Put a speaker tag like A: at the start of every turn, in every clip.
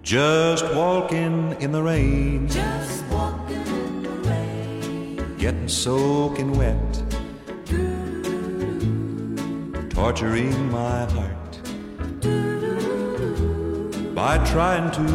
A: Just walking in the rain,
B: Just walking in the rain,
A: getting soaking wet, torturing my heart by trying to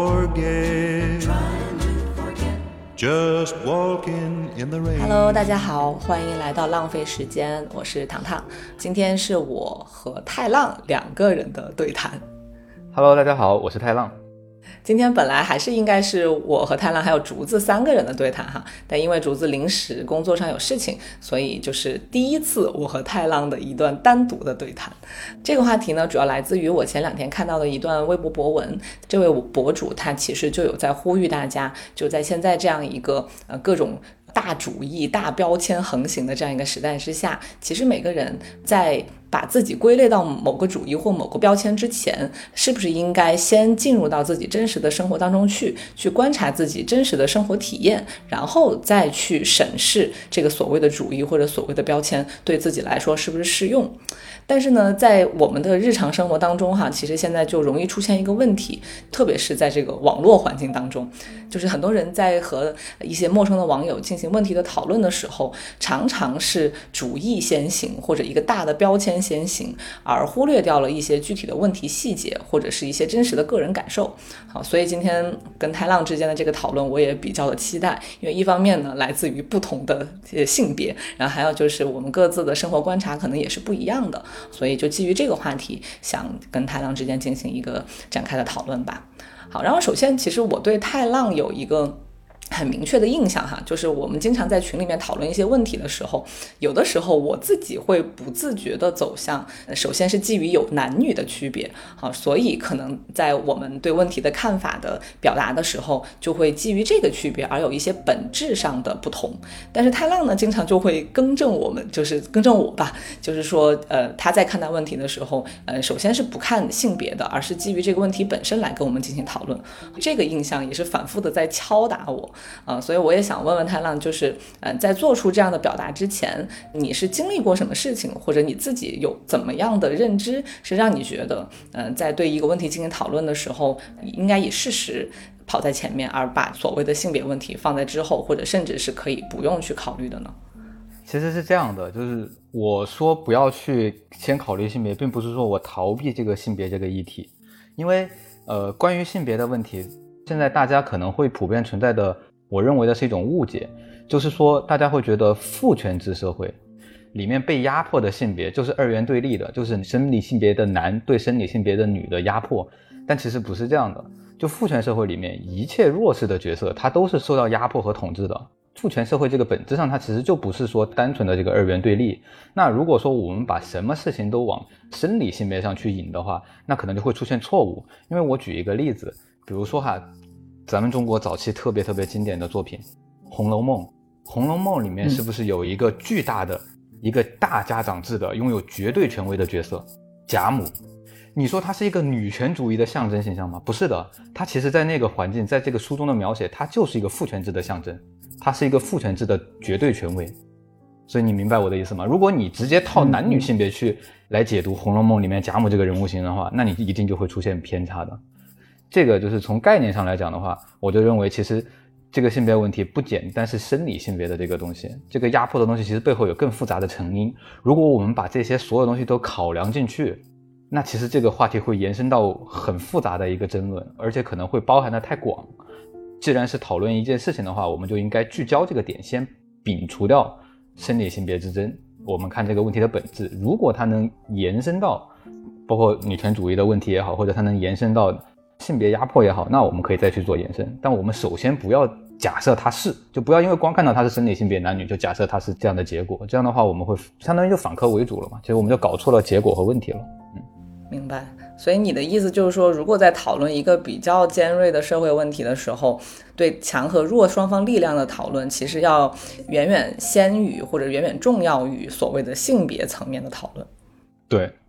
A: forget.
B: trying to forget.
A: Just walking in the rain.
C: Hello， 大家好，欢迎来到浪费时间，我是糖糖。今天是我和太浪两个人的对谈。
D: Hello， 大家好，我是太浪。
C: 今天本来还是应该是我和太浪还有竹子三个人的对谈哈，但因为竹子临时工作上有事情，所以就是第一次我和太浪的一段单独的对谈。这个话题呢，主要来自于我前两天看到的一段微博博文。这位博主他其实就有在呼吁大家，就在现在这样一个各种大主义、大标签横行的这样一个时代之下，其实每个人在把自己归类到某个主义或某个标签之前，是不是应该先进入到自己真实的生活当中去观察自己真实的生活体验，然后再去审视这个所谓的主义或者所谓的标签对自己来说是不是适用。但是呢，在我们的日常生活当中其实现在就容易出现一个问题，特别是在这个网络环境当中，就是很多人在和一些陌生的网友进行问题的讨论的时候，常常是主义先行或者一个大的标签先行，而忽略掉了一些具体的问题细节或者是一些真实的个人感受。好，所以今天跟太浪之间的这个讨论我也比较的期待，因为一方面呢来自于不同的性别，然后还有就是我们各自的生活观察可能也是不一样的，所以就基于这个话题想跟太浪之间进行一个展开的讨论吧。好，然后首先其实我对太浪有一个很明确的印象就是我们经常在群里面讨论一些问题的时候，有的时候我自己会不自觉的走向，首先是基于有男女的区别，所以可能在我们对问题的看法的表达的时候，就会基于这个区别而有一些本质上的不同。但是太浪呢，经常就会更正我们，就是更正我吧，就是说他在看待问题的时候，首先是不看性别的，而是基于这个问题本身来跟我们进行讨论。这个印象也是反复的在敲打我。所以我也想问问太浪，就是在做出这样的表达之前，你是经历过什么事情，或者你自己有怎么样的认知，是让你觉得在对一个问题进行讨论的时候，应该以事实跑在前面，而把所谓的性别问题放在之后，或者甚至是可以不用去考虑的呢？
D: 其实是这样的，就是我说不要去先考虑性别，并不是说我逃避这个性别这个议题，因为关于性别的问题，现在大家可能会普遍存在的，我认为的是一种误解，就是说大家会觉得父权制社会里面被压迫的性别就是二元对立的，就是生理性别的男对生理性别的女的压迫，但其实不是这样的。就父权社会里面一切弱势的角色，它都是受到压迫和统治的。父权社会这个本质上它其实就不是说单纯的这个二元对立。那如果说我们把什么事情都往生理性别上去引的话，那可能就会出现错误。因为我举一个例子，比如说咱们中国早期特别经典的作品《红楼梦》，《红楼梦》里面是不是有一个巨大的一个大家长制的拥有绝对权威的角色贾母？你说它是一个女权主义的象征形象吗？不是的，它其实在那个环境，在这个书中的描写，它就是一个父权制的象征，它是一个父权制的绝对权威。所以你明白我的意思吗？如果你直接套男女性别去来解读《红楼梦》里面贾母这个人物形象的话，那你一定就会出现偏差的。这个就是从概念上来讲的话，我就认为其实这个性别问题不简单是生理性别的这个东西，这个压迫的东西其实背后有更复杂的成因。如果我们把这些所有东西都考量进去，那其实这个话题会延伸到很复杂的一个争论，而且可能会包含的太广。既然是讨论一件事情的话，我们就应该聚焦这个点，先摒除掉生理性别之争，我们看这个问题的本质。如果它能延伸到包括女权主义的问题也好，或者它能延伸到性别压迫也好，那我们可以再去做延伸。但我们首先不要假设它是，就不要因为光看到它是生理性别男女就假设它是这样的结果，这样的话我们会相当于就反客为主了嘛，其实我们就搞错了结果和问题了。
C: 明白。所以你的意思就是说，如果在讨论一个比较尖锐的社会问题的时候，对强和弱双方力量的讨论其实要远远先于或者远远重要于所谓的性别层面的讨论。
D: 对，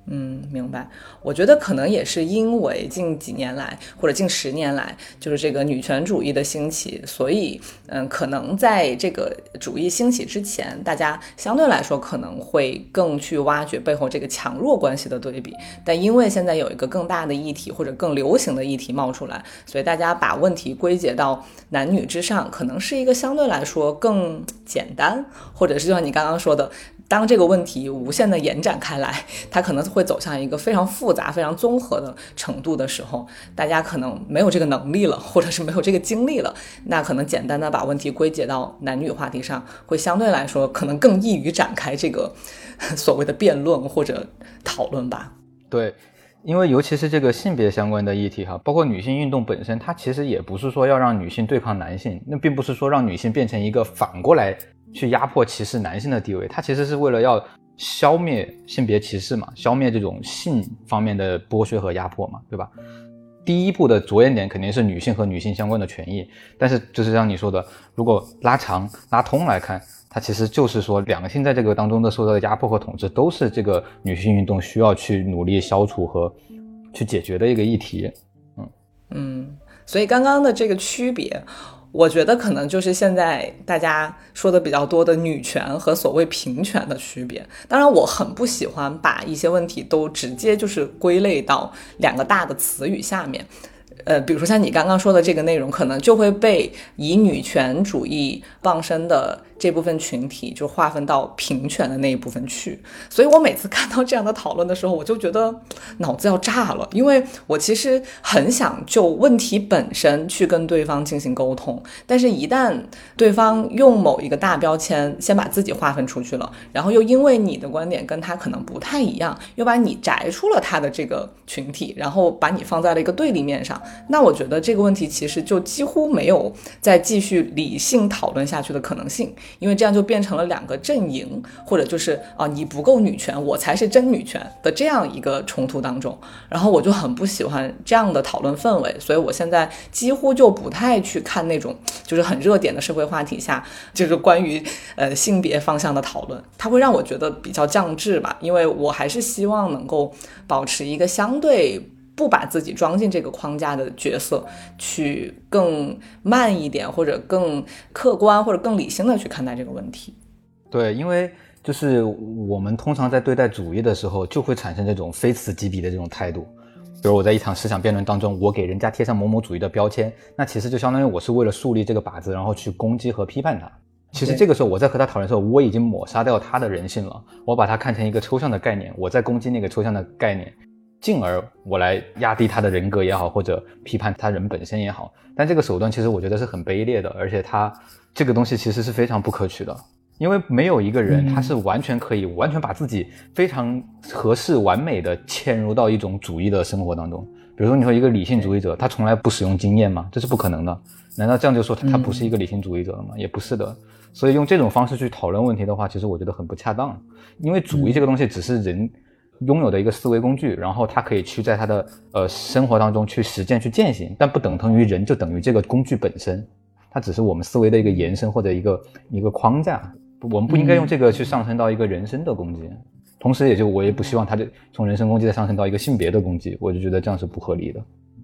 C: 明白。我觉得可能也是因为近几年来或者近10年来，就是这个女权主义的兴起，所以可能在这个主义兴起之前，大家相对来说可能会更去挖掘背后这个强弱关系的对比。但因为现在有一个更大的议题或者更流行的议题冒出来，所以大家把问题归结到男女之上，可能是一个相对来说更简单，或者是就像你刚刚说的，当这个问题无限的延展开来，它可能会走向一个非常复杂非常综合的程度的时候，大家可能没有这个能力了，或者是没有这个精力了，那可能简单的把问题归结到男女话题上，会相对来说可能更易于展开这个所谓的辩论或者讨论吧。
D: 对，因为尤其是这个性别相关的议题哈，包括女性运动本身，它其实也不是说要让女性对抗男性，那并不是说让女性变成一个反过来去压迫歧视男性的地位，它其实是为了要消灭性别歧视嘛，消灭这种性方面的剥削和压迫嘛，对吧？第一步的着眼点肯定是女性和女性相关的权益，但是就是像你说的，如果拉长拉通来看，它其实就是说两性在这个当中的受到的压迫和统治都是这个女性运动需要去努力消除和去解决的一个议题。
C: 所以刚刚的这个区别，我觉得可能就是现在大家说的比较多的女权和所谓平权的区别。当然我很不喜欢把一些问题都直接就是归类到2个大的词语下面，比如说像你刚刚说的这个内容，可能就会被以女权主义傍身的这部分群体就划分到平权的那一部分去。所以我每次看到这样的讨论的时候，我就觉得脑子要炸了，因为我其实很想就问题本身去跟对方进行沟通，但是一旦对方用某一个大标签先把自己划分出去了，然后又因为你的观点跟他可能不太一样，又把你摘出了他的这个群体，然后把你放在了一个对立面上，那我觉得这个问题其实就几乎没有再继续理性讨论下去的可能性，因为这样就变成了2个阵营，或者就是你不够女权，我才是真女权的这样一个冲突当中。然后我就很不喜欢这样的讨论氛围，所以我现在几乎就不太去看那种就是很热点的社会话题下就是关于性别方向的讨论，它会让我觉得比较降智吧，因为我还是希望能够保持一个相对不把自己装进这个框架的角色，去更慢一点或者更客观或者更理性的去看待这个问题。
D: 对，因为就是我们通常在对待主义的时候就会产生这种非此即彼的这种态度，比如我在一场思想辩论当中，我给人家贴上某某主义的标签，那其实就相当于我是为了树立这个靶子然后去攻击和批判他。其实这个时候我在和他讨论的时候，我已经抹杀掉他的人性了，我把他看成一个抽象的概念，我在攻击那个抽象的概念，进而我来压低他的人格也好，或者批判他人本身也好。但这个手段其实我觉得是很卑劣的，而且他这个东西其实是非常不可取的，因为没有一个人他是完全可以完全把自己非常合适完美的嵌入到一种主义的生活当中。比如说你说一个理性主义者，他从来不使用经验吗？这是不可能的。难道这样就说他不是一个理性主义者了吗？也不是的。所以用这种方式去讨论问题的话，其实我觉得很不恰当。因为主义这个东西只是人拥有的一个思维工具，然后他可以去在他的生活当中去实践去践行，但不等同于人就等于这个工具本身，它只是我们思维的一个延伸或者一个框架。我们不应该用这个去上升到一个人身的攻击，同时我也不希望他从人身攻击再上升到一个性别的攻击，我就觉得这样是不合理的。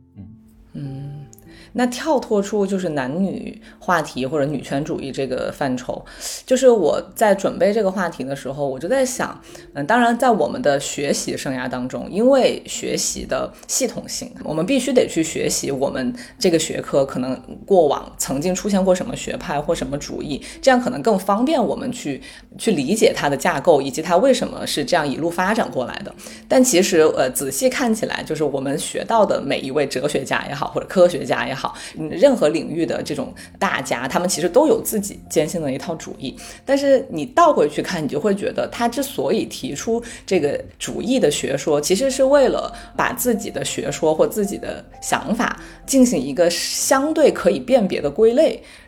C: 那跳脱出就是男女话题或者女权主义这个范畴，就是我在准备这个话题的时候，我就在想，当然在我们的学习生涯当中，因为学习的系统性，我们必须得去学习我们这个学科可能过往曾经出现过什么学派或什么主义，这样可能更方便我们去理解它的架构以及它为什么是这样一路发展过来的。但其实仔细看起来，就是我们学到的每一位哲学家也好或者科学家也好，任何领域的这种大家，他们其实都有自己坚信的一套主义，但是你倒回去看，你就会觉得他之所以提出这个主义的学说，其实是为了把自己的学说或自己的想法进行一个相对可以辨别的归类，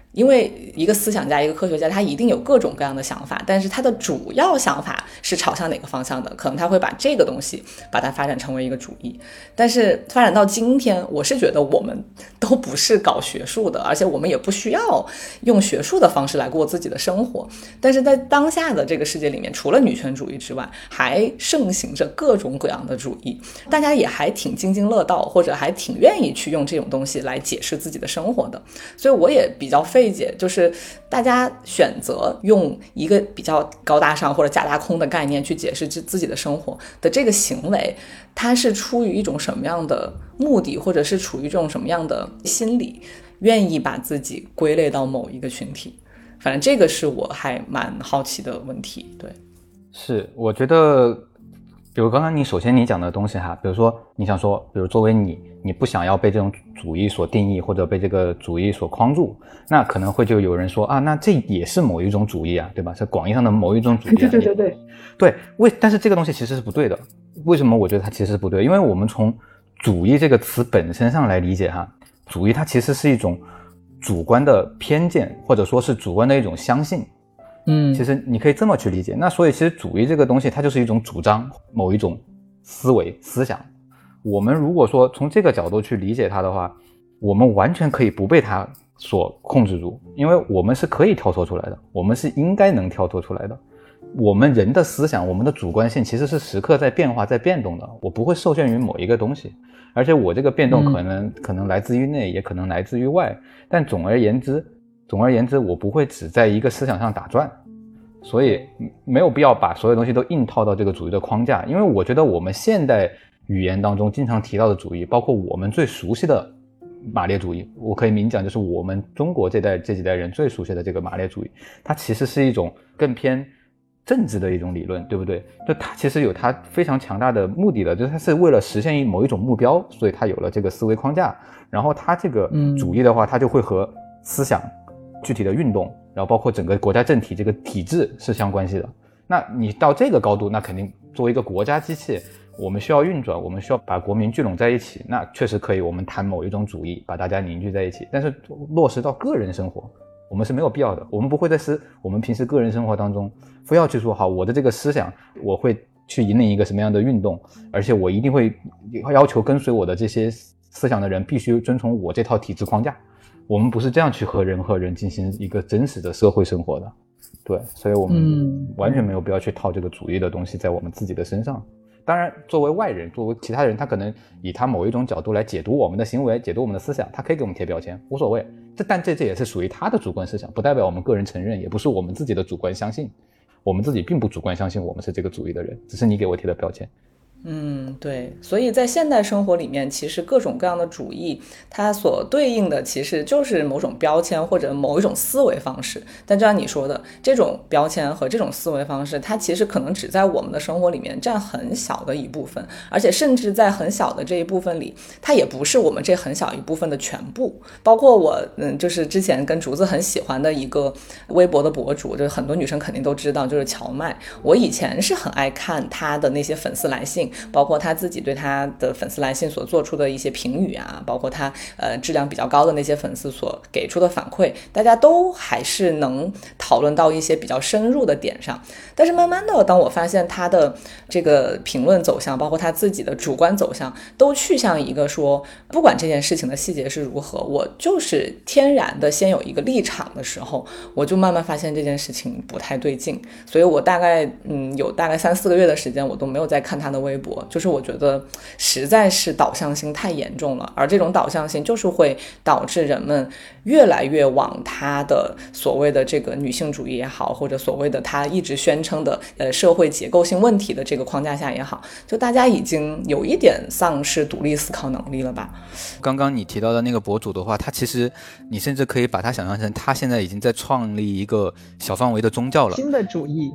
C: 因为一个思想家一个科学家他一定有各种各样的想法，但是他的主要想法是朝向哪个方向的，可能他会把这个东西把它发展成为一个主义。但是发展到今天，我是觉得我们都不是搞学术的，而且我们也不需要用学术的方式来过自己的生活。但是在当下的这个世界里面，除了女权主义之外，还盛行着各种各样的主义，大家也还挺津津乐道，或者还挺愿意去用这种东西来解释自己的生活的。所以我也比较费解，就是大家选择用一个比较高大上或者假大空的概念去解释自己的生活的这个行为，它是出于一种什么样的目的，或者是处于这种什么样的心理，愿意把自己归类到某一个群体。反正这个是我还蛮好奇的问题。对，
D: 是我觉得比如刚刚首先你讲的东西哈，比如说你想说，比如作为你不想要被这种主义所定义，或者被这个主义所框住，那可能会就有人说啊，那这也是某一种主义啊，对吧？是广义上的某一种主义啊。对，但是这个东西其实是不对的。为什么我觉得它其实是不对？因为我们从主义这个词本身上来理解哈，主义它其实是一种主观的偏见，或者说是主观的一种相信。其实你可以这么去理解。那所以其实主义这个东西它就是一种主张，某一种思维思想。我们如果说从这个角度去理解它的话，我们完全可以不被它所控制住，因为我们是可以跳脱出来的，我们是应该能跳脱出来的。我们人的思想，我们的主观性其实是时刻在变化在变动的，我不会受限于某一个东西，而且我这个变动可能来自于内，也可能来自于外，但总而言之我不会只在一个思想上打转。所以没有必要把所有东西都硬套到这个主义的框架。因为我觉得我们现代语言当中经常提到的主义，包括我们最熟悉的马列主义，我可以明讲就是我们中国这几代人最熟悉的这个马列主义，它其实是一种更偏政治的一种理论，对不对？就它其实有它非常强大的目的的，就是它是为了实现某一种目标，所以它有了这个思维框架。然后它这个主义的话，它就会和思想具体的运动，然后包括整个国家政体这个体制是相关系的。那你到这个高度，那肯定作为一个国家机器，我们需要运转，我们需要把国民聚拢在一起，那确实可以我们谈某一种主义，把大家凝聚在一起。但是落实到个人生活，我们是没有必要的。我们不会在我们平时个人生活当中非要去说，好，我的这个思想我会去引领一个什么样的运动，而且我一定会要求跟随我的这些思想的人必须遵从我这套体制框架。我们不是这样去和人进行一个真实的社会生活的。对，所以我们完全没有必要去套这个主义的东西在我们自己的身上。当然作为外人，作为其他人，他可能以他某一种角度来解读我们的行为，解读我们的思想，他可以给我们贴标签，无所谓。但这也是属于他的主观思想，不代表我们个人承认，也不是我们自己的主观相信。我们自己并不主观相信我们是这个主义的人，只是你给我贴的标签。
C: 对，所以在现代生活里面，其实各种各样的主义，它所对应的其实就是某种标签或者某一种思维方式。但就像你说的，这种标签和这种思维方式，它其实可能只在我们的生活里面占很小的一部分，而且甚至在很小的这一部分里，它也不是我们这很小一部分的全部。包括我，就是之前跟竹子很喜欢的一个微博的博主，就是很多女生肯定都知道，就是荞麦。我以前是很爱看她的那些粉丝来信，包括他自己对他的粉丝来信所做出的一些评语啊，包括他质量比较高的那些粉丝所给出的反馈，大家都还是能讨论到一些比较深入的点上。但是慢慢的，当我发现他的这个评论走向，包括他自己的主观走向，都去向一个说，不管这件事情的细节是如何，我就是天然的先有一个立场的时候，我就慢慢发现这件事情不太对劲。所以我大概有大概3-4个月的时间，我都没有再看他的微博，就是我觉得实在是导向性太严重了，而这种导向性就是会导致人们越来越往他的所谓的这个女性主义也好，或者所谓的他一直宣称的社会结构性问题的这个框架下也好，就大家已经有一点丧失独立思考能力了吧。
D: 刚刚你提到的那个博主的话，他其实你甚至可以把他想象成他现在已经在创立一个小范围的宗教了，
E: 新的主义。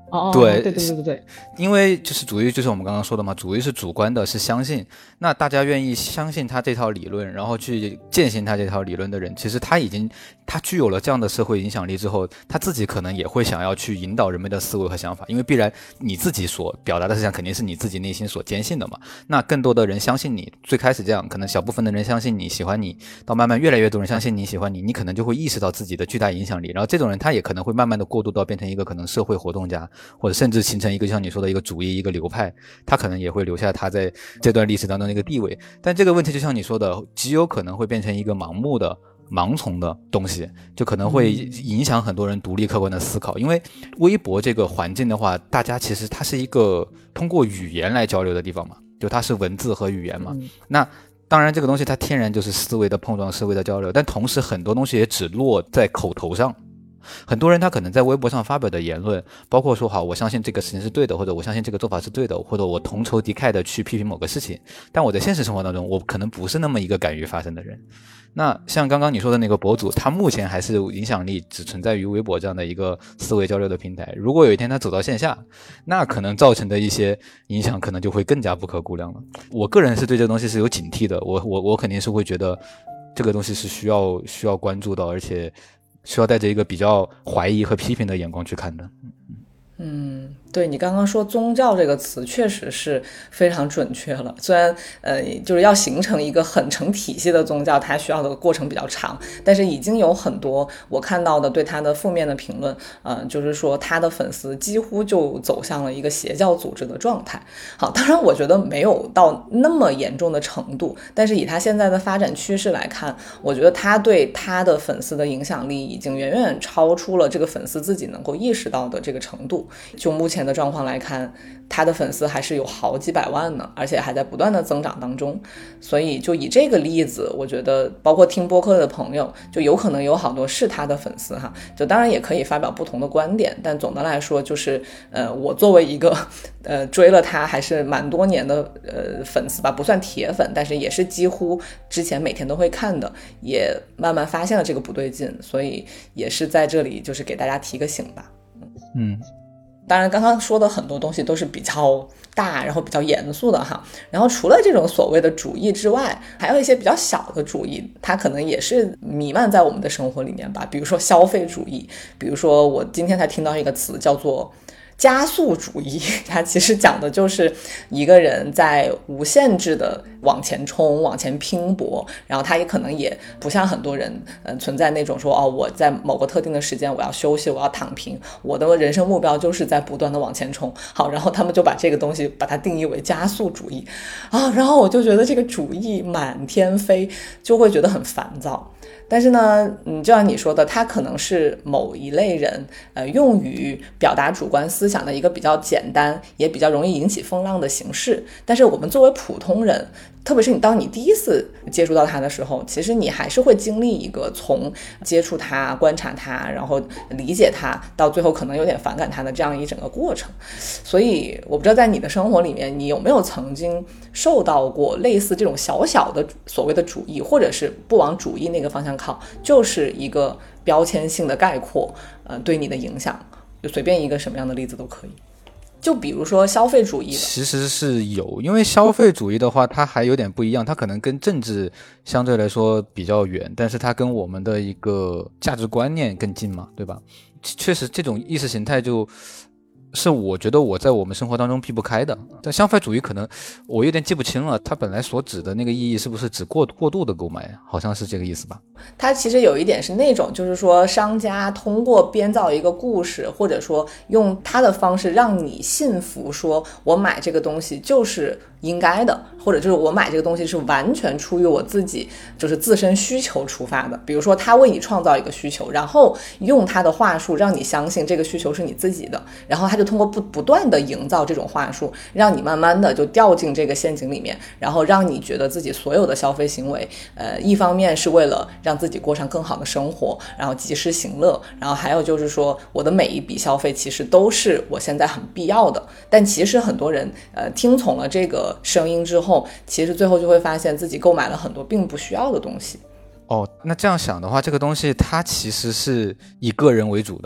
C: 哦，
D: 对
C: 对对对对对，
D: 因为就是主义，就是我们刚刚说的嘛，主义是主观的，是相信。那大家愿意相信他这套理论，然后去践行他这套理论的人，其实他具有了这样的社会影响力之后，他自己可能也会想要去引导人们的思维和想法，因为必然你自己所表达的思想肯定是你自己内心所坚信的嘛。那更多的人相信你，最开始这样，可能小部分的人相信你喜欢你，到慢慢越来越多人相信你喜欢你，你可能就会意识到自己的巨大影响力，然后这种人他也可能会慢慢的过渡到变成一个可能社会活动家，或者甚至形成一个像你说的一个主义一个流派，他可能也会留下他在这段历史当中的一个地位。但这个问题就像你说的，极有可能会变成一个盲目的盲从的东西，就可能会影响很多人独立客观的思考。因为微博这个环境的话，大家其实它是一个通过语言来交流的地方嘛，就它是文字和语言嘛。那当然这个东西它天然就是思维的碰撞，思维的交流，但同时很多东西也只落在口头上。很多人他可能在微博上发表的言论，包括说好我相信这个事情是对的，或者我相信这个做法是对的，或者我同仇敌忾的去批评某个事情，但我在现实生活当中我可能不是那么一个敢于发声的人。那像刚刚你说的那个博主，他目前还是影响力只存在于微博这样的一个思维交流的平台，如果有一天他走到线下，那可能造成的一些影响可能就会更加不可估量了。我个人是对这个东西是有警惕的，我肯定是会觉得这个东西是需要关注到，而且需要带着一个比较怀疑和批评的眼光去看的。
C: 对，你刚刚说宗教这个词确实是非常准确了。虽然就是要形成一个很成体系的宗教，它需要的过程比较长，但是已经有很多我看到的对他的负面的评论，就是说他的粉丝几乎就走向了一个邪教组织的状态。好，当然我觉得没有到那么严重的程度，但是以他现在的发展趋势来看，我觉得他对他的粉丝的影响力已经远远超出了这个粉丝自己能够意识到的这个程度。就目前的状况来看，他的粉丝还是有好几百万呢，而且还在不断的增长当中。所以就以这个例子，我觉得包括听播客的朋友，就有可能有好多是他的粉丝哈，就当然也可以发表不同的观点，但总的来说就是我作为一个追了他还是蛮多年的粉丝吧，不算铁粉，但是也是几乎之前每天都会看的，也慢慢发现了这个不对劲，所以也是在这里就是给大家提个醒吧。当然刚刚说的很多东西都是比较大然后比较严肃的哈，然后除了这种所谓的主义之外，还有一些比较小的主义，它可能也是弥漫在我们的生活里面吧。比如说消费主义，比如说我今天才听到一个词叫做加速主义，它其实讲的就是一个人在无限制的往前冲往前拼搏，然后他也可能也不像很多人存在那种说我在某个特定的时间我要休息，我要躺平，我的人生目标就是在不断的往前冲。好，然后他们就把这个东西把它定义为加速主义然后我就觉得这个主义满天飞，就会觉得很烦躁。但是呢就像你说的，它可能是某一类人用于表达主观思想的一个比较简单也比较容易引起风浪的形式。但是我们作为普通人，特别是当你第一次接触到它的时候，其实你还是会经历一个从接触它观察它然后理解它到最后可能有点反感它的这样一整个过程。所以我不知道在你的生活里面，你有没有曾经受到过类似这种小小的所谓的主义，或者是不往主义那个方向靠，就是一个标签性的概括对你的影响，就随便一个什么样的例子都可以。就比如说消费主义的，
D: 其实是有，因为消费主义的话它还有点不一样，它可能跟政治相对来说比较远，但是它跟我们的一个价值观念更近嘛，对吧？确实这种意识形态就是我觉得我在我们生活当中避不开的。但消费主义可能我有点记不清了，它本来所指的那个意义是不是指过度的购买，好像是这个意思吧。
C: 它其实有一点是那种就是说商家通过编造一个故事，或者说用他的方式让你信服，说我买这个东西就是应该的，或者就是我买这个东西是完全出于我自己就是自身需求出发的。比如说他为你创造一个需求，然后用他的话术让你相信这个需求是你自己的，然后他就通过不断的营造这种话术，让你慢慢的就掉进这个陷阱里面，然后让你觉得自己所有的消费行为一方面是为了让自己过上更好的生活，然后及时行乐，然后还有就是说我的每一笔消费其实都是我现在很必要的。但其实很多人听从了这个声音之后，其实最后就会发现自己购买了很多并不需要的东西。
D: 那这样想的话，这个东西它其实是以个人为主的，因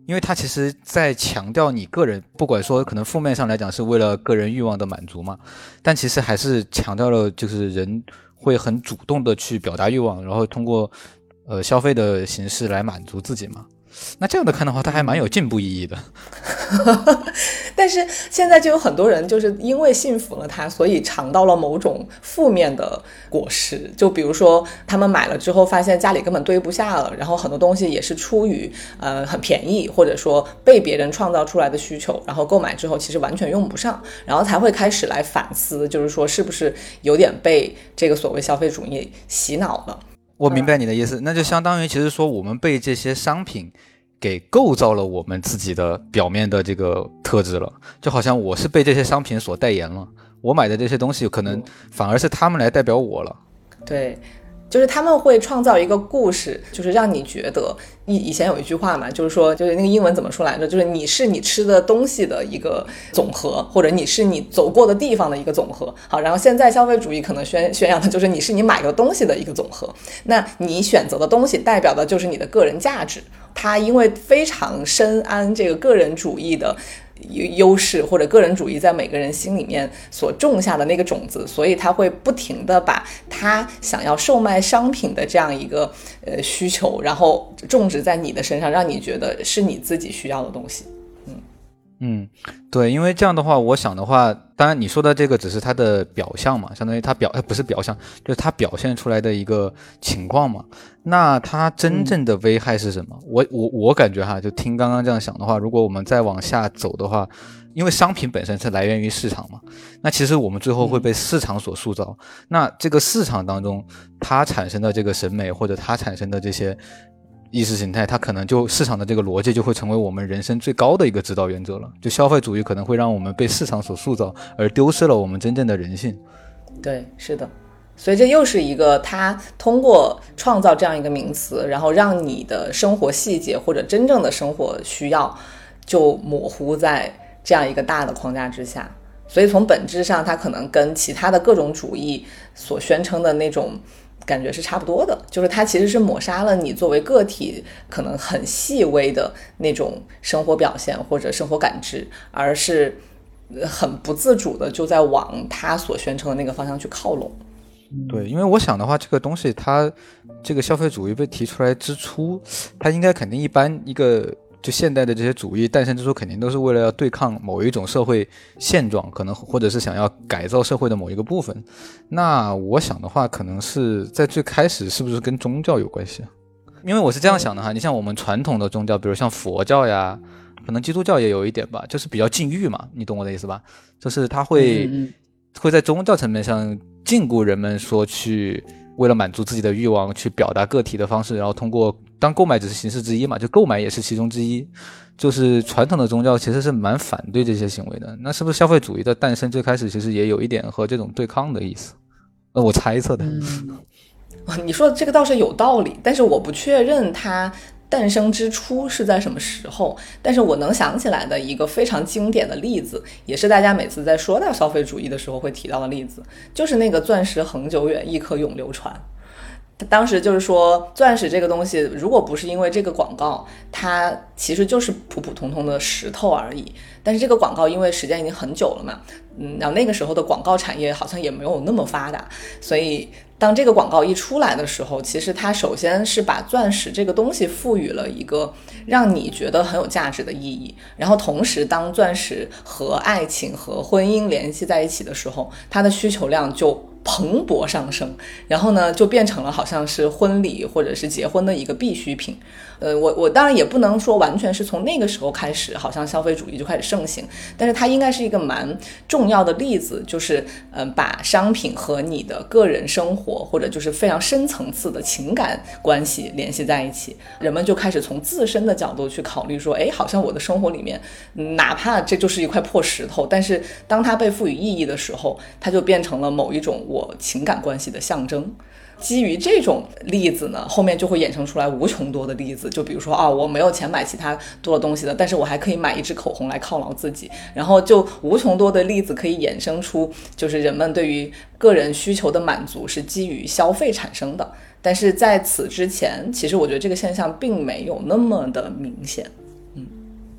D: 因为它其实在强调你个人，不管说可能负面上来讲是为了个人欲望的满足嘛，但其实还是强调了就是人会很主动的去表达欲望，然后通过消费的形式来满足自己嘛。那这样的看的话，它还蛮有进步意义的。
C: 但是现在就有很多人就是因为信服了它，所以尝到了某种负面的果实。就比如说他们买了之后发现家里根本堆不下了，然后很多东西也是出于很便宜，或者说被别人创造出来的需求，然后购买之后其实完全用不上，然后才会开始来反思，就是说是不是有点被这个所谓消费主义洗脑了。
D: 我明白你的意思，那就相当于其实说我们被这些商品给构造了我们自己的表面的这个特质了，就好像我是被这些商品所代言了，我买的这些东西可能反而是他们来代表我了。
C: 对，就是他们会创造一个故事，就是让你觉得以前有一句话嘛，就是说就是那个英文怎么说来着，就是你是你吃的东西的一个总和，或者你是你走过的地方的一个总和。好，然后现在消费主义可能宣扬的就是你是你买的东西的一个总和，那你选择的东西代表的就是你的个人价值。它因为非常深谙这个个人主义的优势，或者个人主义在每个人心里面所种下的那个种子，所以他会不停的把他想要售卖商品的这样一个需求，然后种植在你的身上，让你觉得是你自己需要的东西。
D: 对，因为这样的话，我想的话，当然你说的这个只是它的表象嘛，相当于它不是表象，就是它表现出来的一个情况嘛。那它真正的危害是什么？我感觉哈，就听刚刚这样想的话，如果我们再往下走的话，因为商品本身是来源于市场嘛，那其实我们最后会被市场所塑造。那这个市场当中，它产生的这个审美或者它产生的这些意识形态，它可能就市场的这个逻辑就会成为我们人生最高的一个指导原则了。就消费主义可能会让我们被市场所塑造，而丢失了我们真正的人性。
C: 对，是的。所以这又是一个他通过创造这样一个名词，然后让你的生活细节或者真正的生活需要就模糊在这样一个大的框架之下。所以从本质上它可能跟其他的各种主义所宣称的那种感觉是差不多的，就是它其实是抹杀了你作为个体可能很细微的那种生活表现或者生活感知，而是很不自主的就在往它所宣称的那个方向去靠拢。
D: 对，因为我想的话，这个东西它这个消费主义被提出来之初，它应该肯定一般一个就现代的这些主义诞生之初，肯定都是为了要对抗某一种社会现状，可能或者是想要改造社会的某一个部分。那我想的话，可能是在最开始是不是跟宗教有关系？因为我是这样想的哈，你像我们传统的宗教，比如像佛教呀，可能基督教也有一点吧，就是比较禁欲嘛，你懂我的意思吧？就是它会在宗教层面上禁锢人们说去为了满足自己的欲望去表达个体的方式，然后通过当购买只是形式之一嘛，就购买也是其中之一。就是传统的宗教其实是蛮反对这些行为的，那是不是消费主义的诞生最开始其实也有一点和这种对抗的意思？我猜测的。
C: 你说的这个倒是有道理，但是我不确认它诞生之初是在什么时候。但是我能想起来的一个非常经典的例子，也是大家每次在说到消费主义的时候会提到的例子，就是那个钻石恒久远，亦可永流传。当时就是说钻石这个东西如果不是因为这个广告，它其实就是普普通通的石头而已，但是这个广告因为时间已经很久了嘛，然后那个时候的广告产业好像也没有那么发达，所以当这个广告一出来的时候，其实它首先是把钻石这个东西赋予了一个让你觉得很有价值的意义，然后同时当钻石和爱情和婚姻联系在一起的时候，它的需求量就蓬勃上升，然后呢就变成了好像是婚礼或者是结婚的一个必需品。我当然也不能说完全是从那个时候开始好像消费主义就开始盛行，但是它应该是一个蛮重要的例子，就是把商品和你的个人生活或者就是非常深层次的情感关系联系在一起，人们就开始从自身的角度去考虑说，好像我的生活里面哪怕这就是一块破石头，但是当它被赋予意义的时候，它就变成了某一种我情感关系的象征。基于这种例子呢，后面就会衍生出来无穷多的例子，就比如说我没有钱买其他多的东西的，但是我还可以买一支口红来犒劳自己，然后就无穷多的例子可以衍生出，就是人们对于个人需求的满足是基于消费产生的。但是在此之前，其实我觉得这个现象并没有那么的明显。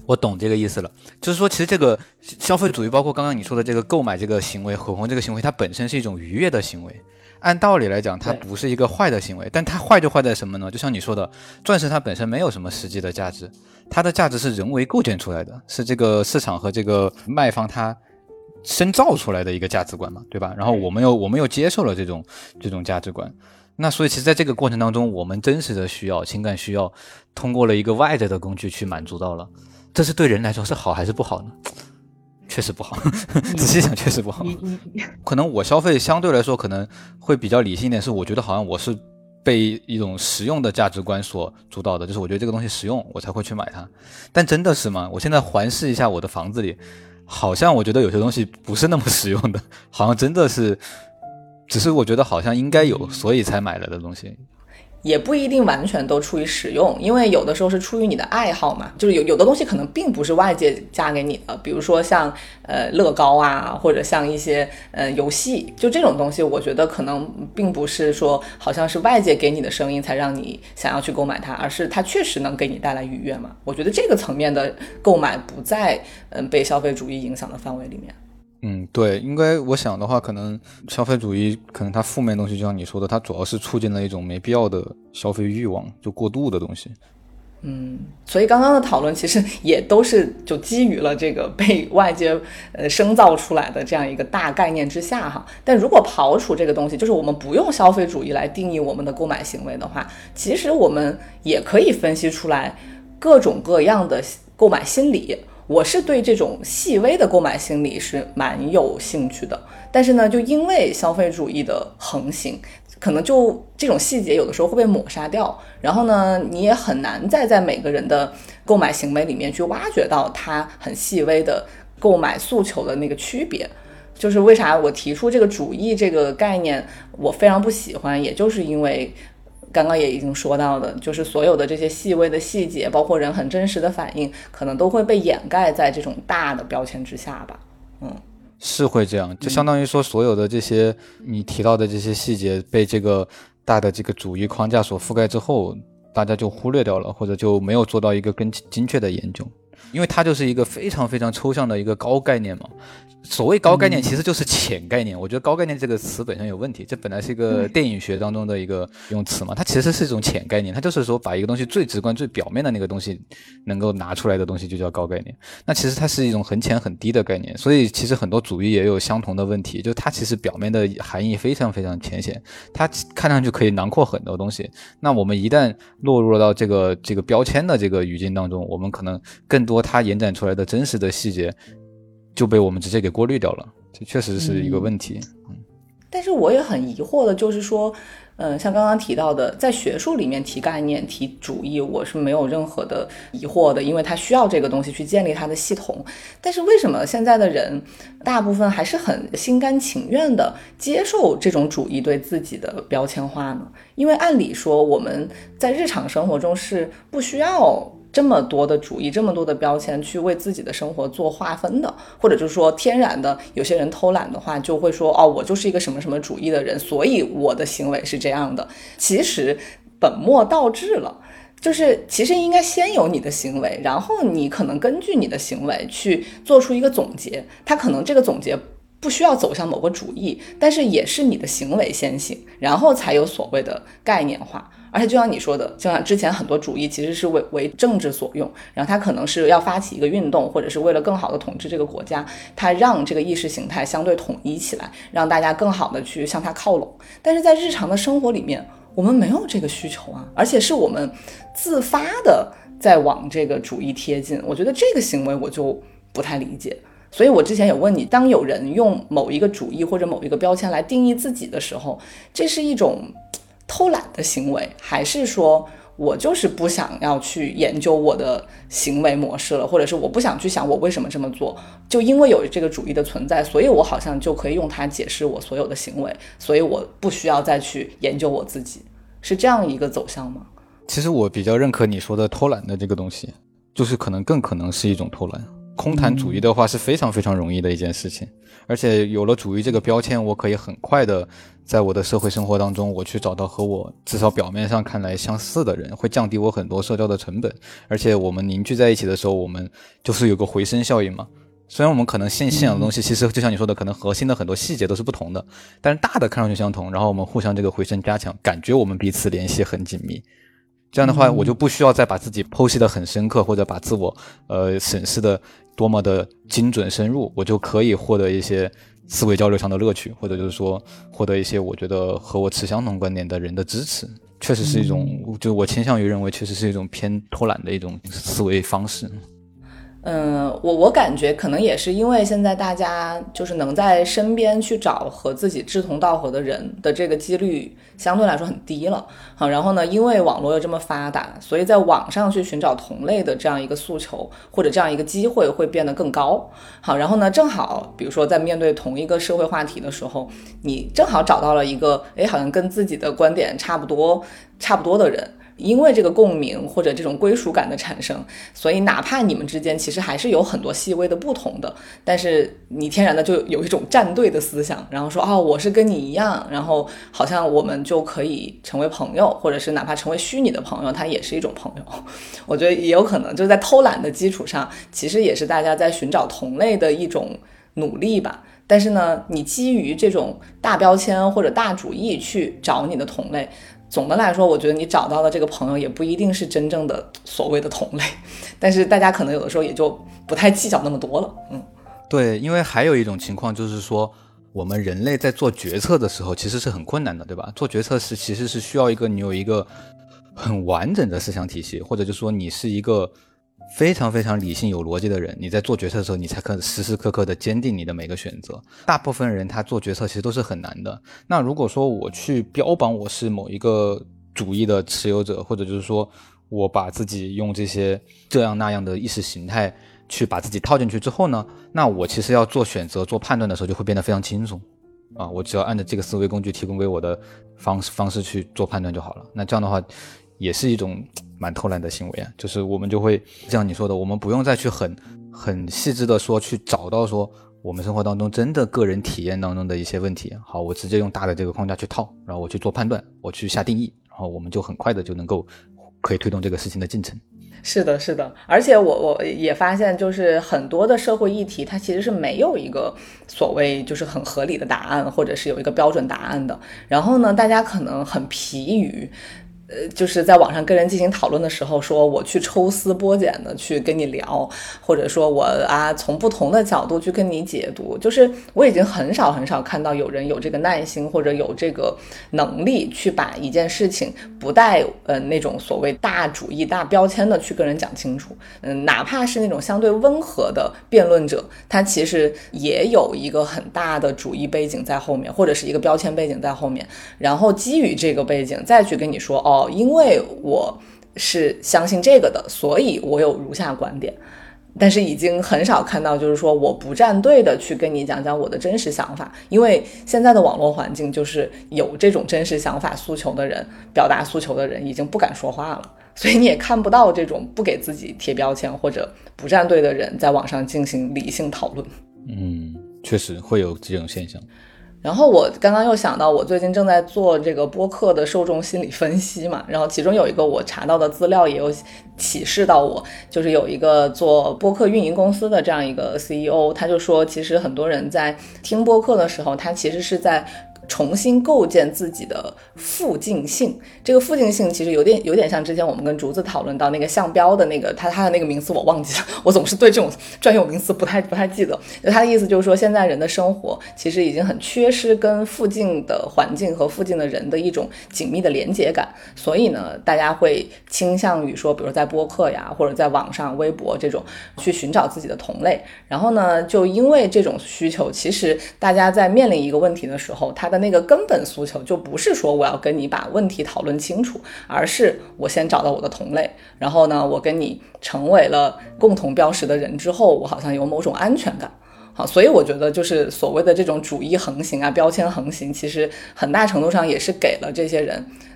D: 我懂这个意思了，就是说，其实这个消费主义，包括刚刚你说的这个购买这个行为、口红这个行为，它本身是一种愉悦的行为。按道理来讲，它不是一个坏的行为，但它坏就坏在什么呢？就像你说的，钻石它本身没有什么实际的价值，它的价值是人为构建出来的，是这个市场和这个卖方它深造出来的一个价值观嘛，对吧？然后我们又接受了这种价值观。那所以其实在这个过程当中，我们真实的需要、情感需要，通过了一个外在的工具去满足到了。这是对人来说是好还是不好呢？确实不好，仔细想确实不好。可能我消费相对来说可能会比较理性一点，是我觉得好像我是被一种实用的价值观所主导的，就是我觉得这个东西实用，我才会去买它。但真的是吗？我现在环视一下我的房子里，好像我觉得有些东西不是那么实用的，好像真的是，只是我觉得好像应该有，所以才买了的东西。
C: 也不一定完全都出于实用，因为有的时候是出于你的爱好嘛，就是有的东西可能并不是外界加给你的，比如说像乐高啊，或者像一些游戏，就这种东西，我觉得可能并不是说好像是外界给你的声音才让你想要去购买它，而是它确实能给你带来愉悦嘛。我觉得这个层面的购买不在被消费主义影响的范围里面。
D: 对，应该我想的话，可能消费主义可能它负面的东西，就像你说的，它主要是促进了一种没必要的消费欲望，就过度的东西。
C: 所以刚刚的讨论其实也都是就基于了这个被外界生造出来的这样一个大概念之下哈。但如果刨除这个东西，就是我们不用消费主义来定义我们的购买行为的话，其实我们也可以分析出来各种各样的购买心理。我是对这种细微的购买心理是蛮有兴趣的，但是呢，就因为消费主义的横行，可能就这种细节有的时候会被抹杀掉，然后呢，你也很难再在每个人的购买行为里面去挖掘到他很细微的购买诉求的那个区别。就是为啥我提出这个主义这个概念，我非常不喜欢，也就是因为刚刚也已经说到的，就是所有的这些细微的细节，包括人很真实的反应，可能都会被掩盖在这种大的标签之下吧。
D: 是会这样，就相当于说所有的这些你提到的这些细节被这个大的这个主义框架所覆盖之后，大家就忽略掉了，或者就没有做到一个更精确的研究，因为它就是一个非常非常抽象的一个高概念嘛。所谓高概念其实就是浅概念，我觉得高概念这个词本身有问题，这本来是一个电影学当中的一个用词嘛，它其实是一种浅概念，它就是说把一个东西最直观最表面的那个东西能够拿出来的东西就叫高概念，那其实它是一种很浅很低的概念，所以其实很多主义也有相同的问题，就它其实表面的含义非常非常浅显，它看上去可以囊括很多东西，那我们一旦落入到这个标签的这个语境当中，我们可能更多它延展出来的真实的细节就被我们直接给过滤掉了，这确实是一个问题。
C: 但是我也很疑惑的就是说，像刚刚提到的，在学术里面提概念、提主义，我是没有任何的疑惑的，因为它需要这个东西去建立它的系统。但是为什么现在的人大部分还是很心甘情愿的接受这种主义对自己的标签化呢？因为按理说我们在日常生活中是不需要这么多的主义，这么多的标签去为自己的生活做划分的，或者就是说天然的有些人偷懒的话就会说我就是一个什么什么主义的人，所以我的行为是这样的。其实本末倒置了，就是其实应该先有你的行为，然后你可能根据你的行为去做出一个总结，它可能这个总结不需要走向某个主义，但是也是你的行为先行，然后才有所谓的概念化。而且就像你说的，就像之前很多主义其实是为政治所用，然后它可能是要发起一个运动，或者是为了更好的统治这个国家，它让这个意识形态相对统一起来，让大家更好的去向它靠拢。但是在日常的生活里面，我们没有这个需求啊，而且是我们自发的在往这个主义贴近，我觉得这个行为我就不太理解。所以我之前有问你，当有人用某一个主义或者某一个标签来定义自己的时候，这是一种偷懒的行为，还是说我就是不想要去研究我的行为模式了，或者是我不想去想我为什么这么做，就因为有这个主义的存在，所以我好像就可以用它解释我所有的行为，所以我不需要再去研究我自己，是这样一个走向吗？
D: 其实我比较认可你说的偷懒的这个东西，就是更可能是一种偷懒。 空谈主义的话是非常非常容易的一件事情，而且有了主义这个标签，我可以很快的在我的社会生活当中，我去找到和我至少表面上看来相似的人，会降低我很多社交的成本，而且我们凝聚在一起的时候，我们就是有个回声效应嘛。虽然我们可能信仰的东西，其实就像你说的，可能核心的很多细节都是不同的，但是大的看上去相同，然后我们互相这个回声加强，感觉我们彼此联系很紧密。这样的话，我就不需要再把自己剖析的很深刻，或者把自我审视的多么的精准深入，我就可以获得一些思维交流上的乐趣，或者就是说获得一些我觉得和我持相同观点的人的支持。确实是一种，就我倾向于认为确实是一种偏偷懒的一种思维方式。
C: 我感觉可能也是因为现在大家就是能在身边去找和自己志同道合的人的这个几率相对来说很低了。好，然后呢，因为网络又这么发达，所以在网上去寻找同类的这样一个诉求或者这样一个机会会变得更高。好，然后呢，正好比如说在面对同一个社会话题的时候，你正好找到了一个好像跟自己的观点差不多的人。因为这个共鸣或者这种归属感的产生，所以哪怕你们之间其实还是有很多细微的不同的，但是你天然的就有一种站队的思想，然后说我是跟你一样，然后好像我们就可以成为朋友，或者是哪怕成为虚拟的朋友，它也是一种朋友。我觉得也有可能就是在偷懒的基础上，其实也是大家在寻找同类的一种努力吧。但是呢，你基于这种大标签或者大主义去找你的同类，总的来说我觉得你找到的这个朋友也不一定是真正的所谓的同类，但是大家可能有的时候也就不太计较那么多了。
D: 对，因为还有一种情况就是说，我们人类在做决策的时候其实是很困难的，对吧？做决策其实是需要你有一个很完整的思想体系，或者就是说你是一个非常非常理性有逻辑的人，你在做决策的时候你才可以时时刻刻的坚定你的每个选择。大部分人他做决策其实都是很难的。那如果说我去标榜我是某一个主义的持有者，或者就是说我把自己用这样那样的意识形态去把自己套进去之后呢，那我其实要做选择做判断的时候就会变得非常轻松我只要按照这个思维工具提供给我的方式去做判断就好了。那这样的话也是一种蛮偷懒的行为就是我们就会像你说的，我们不用再去很细致的说去找到说我们生活当中真的个人体验当中的一些问题。好，我直接用大的这个框架去套，然后我去做判断，我去下定义，然后我们就很快的就可以推动这个事情的进程。
C: 是的，是的，而且我也发现，就是很多的社会议题，它其实是没有一个所谓就是很合理的答案，或者是有一个标准答案的。然后呢，大家可能很疲于就是在网上跟人进行讨论的时候，说我去抽丝剥茧的去跟你聊，或者说我从不同的角度去跟你解读，就是我已经很少看到有人有这个耐心或者有这个能力去把一件事情不带那种所谓大主义大标签的去跟人讲清楚。哪怕是那种相对温和的辩论者，他其实也有一个很大的主义背景在后面，或者是一个标签背景在后面，然后基于这个背景再去跟你说因为我是相信这个的，所以我有如下观点。但是已经很少看到就是说我不站队的去跟你讲讲我的真实想法，因为现在的网络环境就是有这种真实想法诉求的人，表达诉求的人已经不敢说话了，所以你也看不到这种不给自己贴标签或者不站队的人在网上进行理性讨论。
D: 确实会有这种现象。
C: 然后我刚刚又想到，我最近正在做这个播客的受众心理分析嘛，然后其中有一个我查到的资料也有启示到我，就是有一个做播客运营公司的这样一个 CEO， 他就说其实很多人在听播客的时候，他其实是在重新构建自己的附近性。这个附近性其实有点像之前我们跟竹子讨论到那个项标的那个他的那个名词我忘记了，我总是对这种专有名词不太记得。他的意思就是说，现在人的生活其实已经很缺失跟附近的环境和附近的人的一种紧密的连结感，所以呢，大家会倾向于说，比如在播客呀，或者在网上微博这种去寻找自己的同类。然后呢，就因为这种需求，其实大家在面临一个问题的时候，他的那个根本诉求就不是说我要跟你把问题讨论清楚，而是我先找到我的同类，然后呢，我跟你成为了共同标识的人之后，我好像有某种安全感。好，所以我觉得就是所谓的这种主义横行标签横行，其实很大程度上也是给了这些人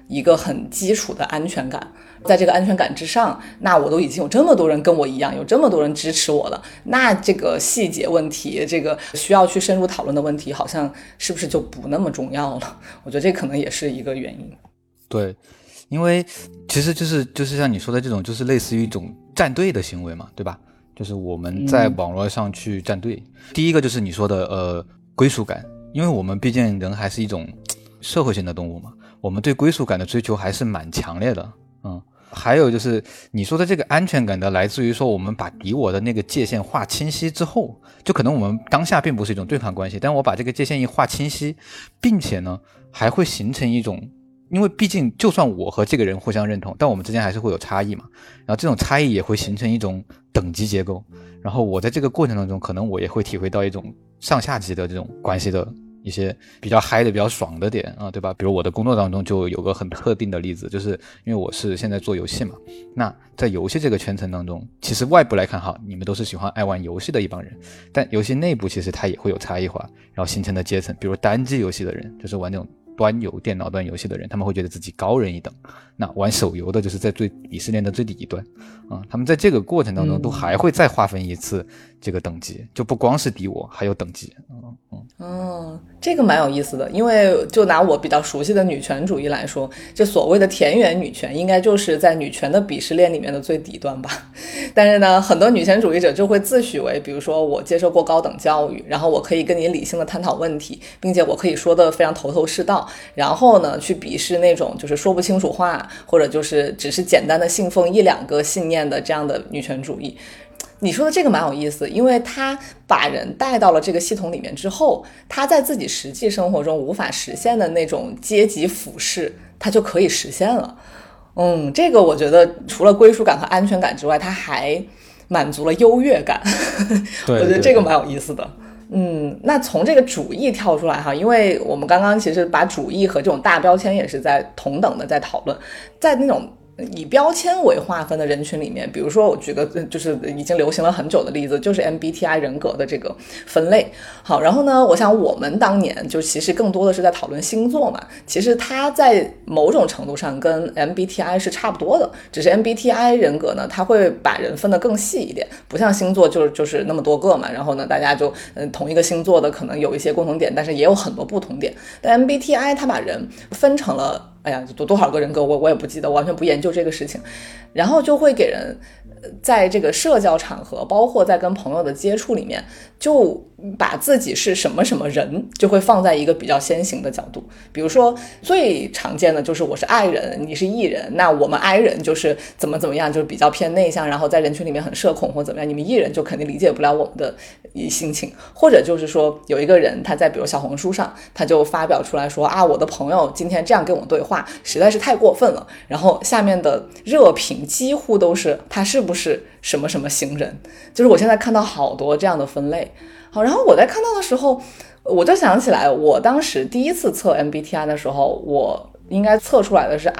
C: 一个很基础的安全感。在这个安全感之上，那我都已经有这么多人跟我一样，有这么多人支持我了，那这个细节问题，这个需要去深入讨论的问题，好像是不是就不那么重要了？我觉得这可能也是一个原因。
D: 对，因为其实就是像你说的这种，就是类似于一种站队的行为嘛，对吧？就是我们在网络上去站队。第一个就是你说的归属感，因为我们毕竟人还是一种社会性的动物嘛，我们对归属感的追求还是蛮强烈的。还有就是你说的这个安全感的来自于说我们把敌我的那个界限划清晰之后，就可能我们当下并不是一种对抗关系，但我把这个界限一划清晰，并且呢还会形成一种，因为毕竟就算我和这个人互相认同，但我们之间还是会有差异嘛，然后这种差异也会形成一种等级结构，然后我在这个过程当中可能我也会体会到一种上下级的这种关系的一些比较嗨的比较爽的点啊，对吧？比如我的工作当中就有个很特定的例子，就是因为我是现在做游戏嘛，那在游戏这个圈层当中，其实外部来看哈，你们都是喜欢爱玩游戏的一帮人，但游戏内部其实它也会有差异化，然后形成的阶层，比如单机游戏的人，就是玩这种电脑端游戏的人，他们会觉得自己高人一等，那玩手游的就是在最鄙视链的最底端他们在这个过程当中都还会再划分一次这个等级，就不光是敌我，还有等级。
C: 这个蛮有意思的，因为就拿我比较熟悉的女权主义来说，这所谓的田园女权应该就是在女权的鄙视链里面的最底端吧。但是呢，很多女权主义者就会自诩为，比如说我接受过高等教育，然后我可以跟你理性的探讨问题，并且我可以说的非常头头是道，然后呢去鄙视那种就是说不清楚话，或者就是只是简单的信奉一两个信念的这样的女权主义。你说的这个蛮有意思，因为他把人带到了这个系统里面之后，他在自己实际生活中无法实现的那种阶级俯视，他就可以实现了。这个我觉得除了归属感和安全感之外，他还满足了优越感。
D: 对，
C: 我觉得这个蛮有意思的。那从这个主义跳出来哈，因为我们刚刚其实把主义和这种大标签也是在同等的在讨论，在那种以标签为划分的人群里面，比如说我举个就是已经流行了很久的例子，就是 MBTI 人格的这个分类。好，然后呢，我想我们当年就其实更多的是在讨论星座嘛，其实它在某种程度上跟 MBTI 是差不多的，只是 MBTI 人格呢，它会把人分得更细一点，不像星座就是那么多个嘛，然后呢，大家就同一个星座的可能有一些共同点，但是也有很多不同点。但 MBTI 它把人分成了多少个人格我也不记得，完全不研究这个事情，然后就会给人在这个社交场合，包括在跟朋友的接触里面，就把自己是什么什么人就会放在一个比较先行的角度。比如说最常见的就是我是 I 人，你是 E 人，那我们 I 人就是怎么样，就是比较偏内向，然后在人群里面很社恐或怎么样，你们 E 人就肯定理解不了我们的心情。或者就是说有一个人他在比如小红书上，他就发表出来说我的朋友今天这样跟我对话实在是太过分了，然后下面的热评几乎都是他是不是什么什么型人，就是我现在看到好多这样的分类。好，然后我在看到的时候，我就想起来我当时第一次测 MBTI 的时候，我应该测出来的是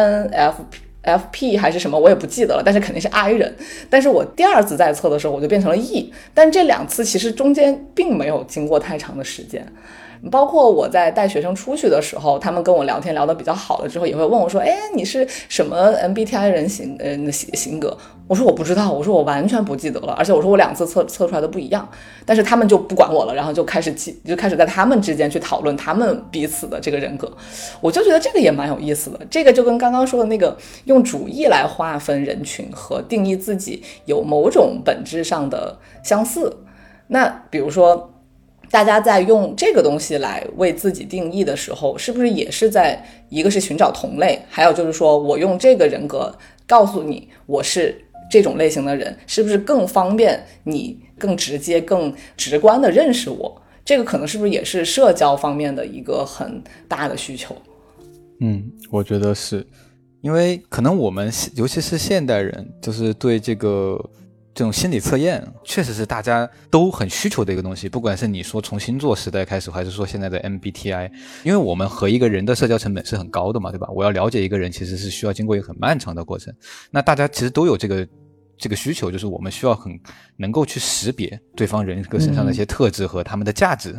C: INFP 还是什么我也不记得了，但是肯定是 I 人。但是我第二次再测的时候我就变成了 E， 但这两次其实中间并没有经过太长的时间。包括我在带学生出去的时候，他们跟我聊天聊得比较好了之后，也会问我说你是什么 MBTI 人性格？我说我不知道，我说我完全不记得了，而且我说我两次测出来的不一样。但是他们就不管我了，然后就开始在他们之间去讨论他们彼此的这个人格。我就觉得这个也蛮有意思的，这个就跟刚刚说的那个用主义来划分人群和定义自己有某种本质上的相似。那比如说大家在用这个东西来为自己定义的时候，是不是也是在一个是寻找同类，还有就是说我用这个人格告诉你我是这种类型的人，是不是更方便你更直接更直观的认识我？这个可能是不是也是社交方面的一个很大的需求？
D: 我觉得是，因为可能我们尤其是现代人，就是对这种心理测验确实是大家都很需求的一个东西，不管是你说从星座时代开始，还是说现在的 MBTI， 因为我们和一个人的社交成本是很高的嘛，对吧？我要了解一个人其实是需要经过一个很漫长的过程，那大家其实都有这个需求，就是我们需要很能够去识别对方人格身上的一些特质和他们的价值，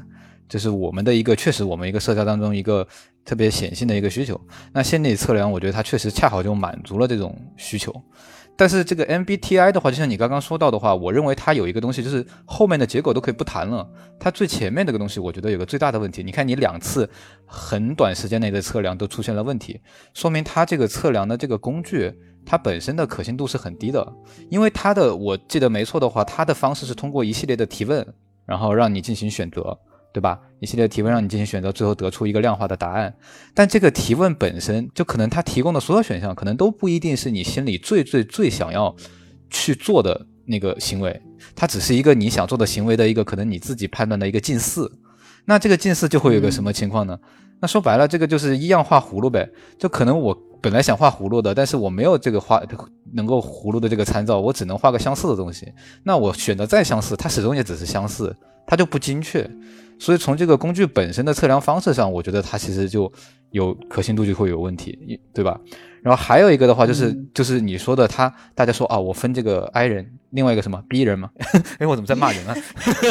D: 这是我们的一个确实我们一个社交当中一个特别显性的一个需求。那心理测量我觉得它确实恰好就满足了这种需求。但是这个 MBTI 的话，就像你刚刚说到的话，我认为它有一个东西，就是后面的结果都可以不谈了，它最前面这个东西我觉得有个最大的问题。你看你2次很短时间内的测量都出现了问题，说明它这个测量的这个工具它本身的可信度是很低的。因为它的，我记得没错的话，它的方式是通过一系列的提问，然后让你进行选择，对吧？一系列提问让你进行选择，最后得出一个量化的答案。但这个提问本身就可能它提供的所有选项可能都不一定是你心里最想要去做的那个行为，它只是一个你想做的行为的一个可能你自己判断的一个近似。那这个近似就会有个什么情况呢？那说白了这个就是一样画葫芦呗，就可能我本来想画葫芦的，但是我没有这个画能够葫芦的这个参照，我只能画个相似的东西。那我选的再相似，它始终也只是相似，它就不精确。所以从这个工具本身的测量方式上，我觉得它其实就有可信度就会有问题，对吧？然后还有一个的话就是你说的大家说啊，我分这个 I 人，另外一个什么 B 人嘛？哎，我怎么在骂人啊？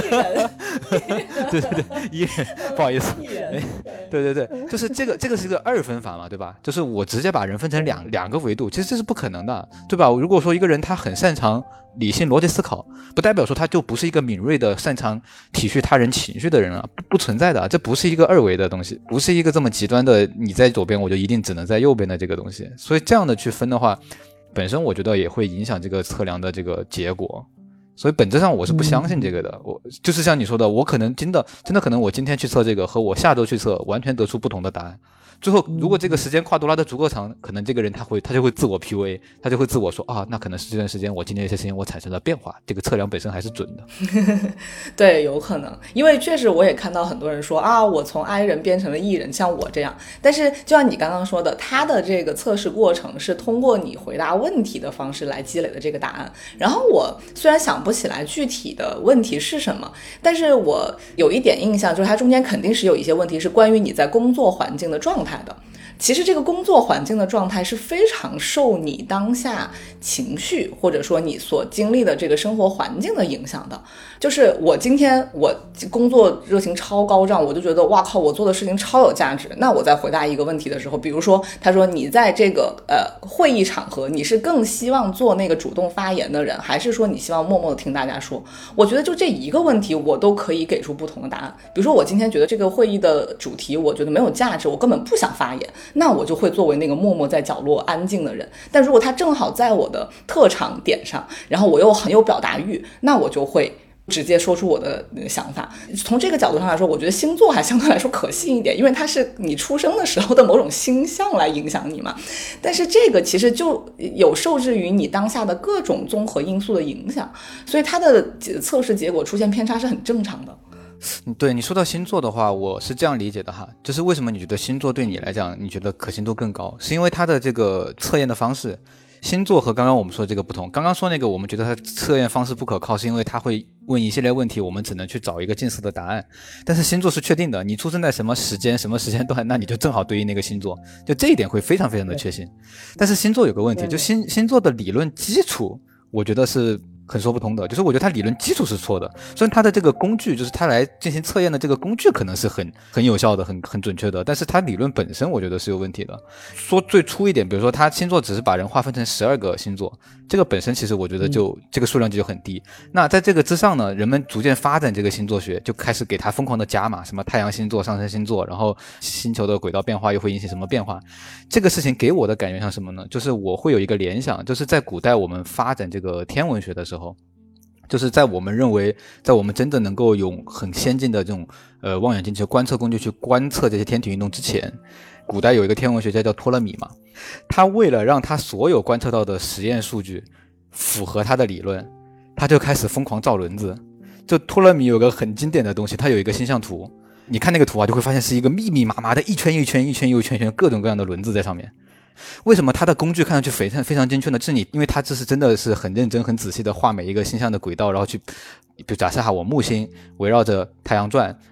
D: 对，E 人，不好意思，对，就是这个是一个2分法嘛，对吧？就是我直接把人分成两个维度，其实这是不可能的，对吧？如果说一个人他很擅长理性逻辑思考，不代表说他就不是一个敏锐的擅长体恤他人情绪的人啊，不存在的，这不是一个2维的东西，不是一个这么极端的你在左边我就一定只能在右边的这个东西。所以这样的去分的话，本身我觉得也会影响这个测量的这个结果。所以本质上我是不相信这个的，我就是像你说的，我可能真的可能我今天去测这个和我下周去测完全得出不同的答案。最后如果这个时间跨度拉得足够长，可能这个人他就会自我 PUA， 他就会自我说啊，那可能是这段时间我今天一些事情我产生了变化，这个测量本身还是准的。
C: 对，有可能，因为确实我也看到很多人说啊，我从 I 人变成了 E 人，像我这样。但是就像你刚刚说的，他的这个测试过程是通过你回答问题的方式来积累的这个答案。然后我虽然想不起来具体的问题是什么，但是我有一点印象，就是它中间肯定是有一些问题是关于你在工作环境的状态的。其实这个工作环境的状态是非常受你当下情绪或者说你所经历的这个生活环境的影响的。就是我今天我工作热情超高涨，我就觉得哇靠，我做的事情超有价值。那我在回答一个问题的时候，比如说他说你在这个会议场合，你是更希望做那个主动发言的人，还是说你希望默默的听大家说？我觉得就这一个问题我都可以给出不同的答案。比如说我今天觉得这个会议的主题我觉得没有价值，我根本不想发言，那我就会作为那个默默在角落安静的人。但如果他正好在我的特长点上，然后我又很有表达欲，那我就会直接说出我的想法。从这个角度上来说，我觉得星座还相对来说可信一点，因为它是你出生的时候的某种星象来影响你嘛。但是这个其实就有受制于你当下的各种综合因素的影响，所以它的测试结果出现偏差是很正常的。
D: 对，你说到星座的话，我是这样理解的哈，就是为什么你觉得星座对你来讲你觉得可信度更高，是因为它的这个测验的方式，星座和刚刚我们说的这个不同。刚刚说那个我们觉得它测验方式不可靠，是因为它会问一系列问题，我们只能去找一个近似的答案。但是星座是确定的，你出生在什么时间什么时间段，那你就正好对应那个星座，就这一点会非常非常的确信。但是星座有个问题，就星座的理论基础我觉得是很说不通的，就是我觉得它理论基础是错的，虽然它的这个工具，就是它来进行测验的这个工具可能是很有效的，很准确的，但是它理论本身我觉得是有问题的。说最粗一点，比如说它星座只是把人划分成12个星座，这个本身其实我觉得这个数量就很低。那在这个之上呢，人们逐渐发展这个星座学，就开始给它疯狂的加码，什么太阳星座、上升星座，然后星球的轨道变化又会引起什么变化。这个事情给我的感觉像什么呢？就是我会有一个联想，就是在古代我们发展这个天文学的时候，就是在我们认为，在我们真的能够用很先进的这种望远镜去观测工具去观测这些天体运动之前，古代有一个天文学家叫托勒密嘛，他为了让他所有观测到的实验数据符合他的理论，他就开始疯狂造轮子。就托勒密有个很经典的东西，他有一个星象图，你看那个图啊，就会发现是一个密密麻麻的一圈一圈一圈又一圈一圈各种各样的轮子在上面。为什么它的工具看上去非常精确呢？是因为它这是真的是很认真很仔细的画每一个星象的轨道，然后去，比如假设哈，我木星围绕着太阳转，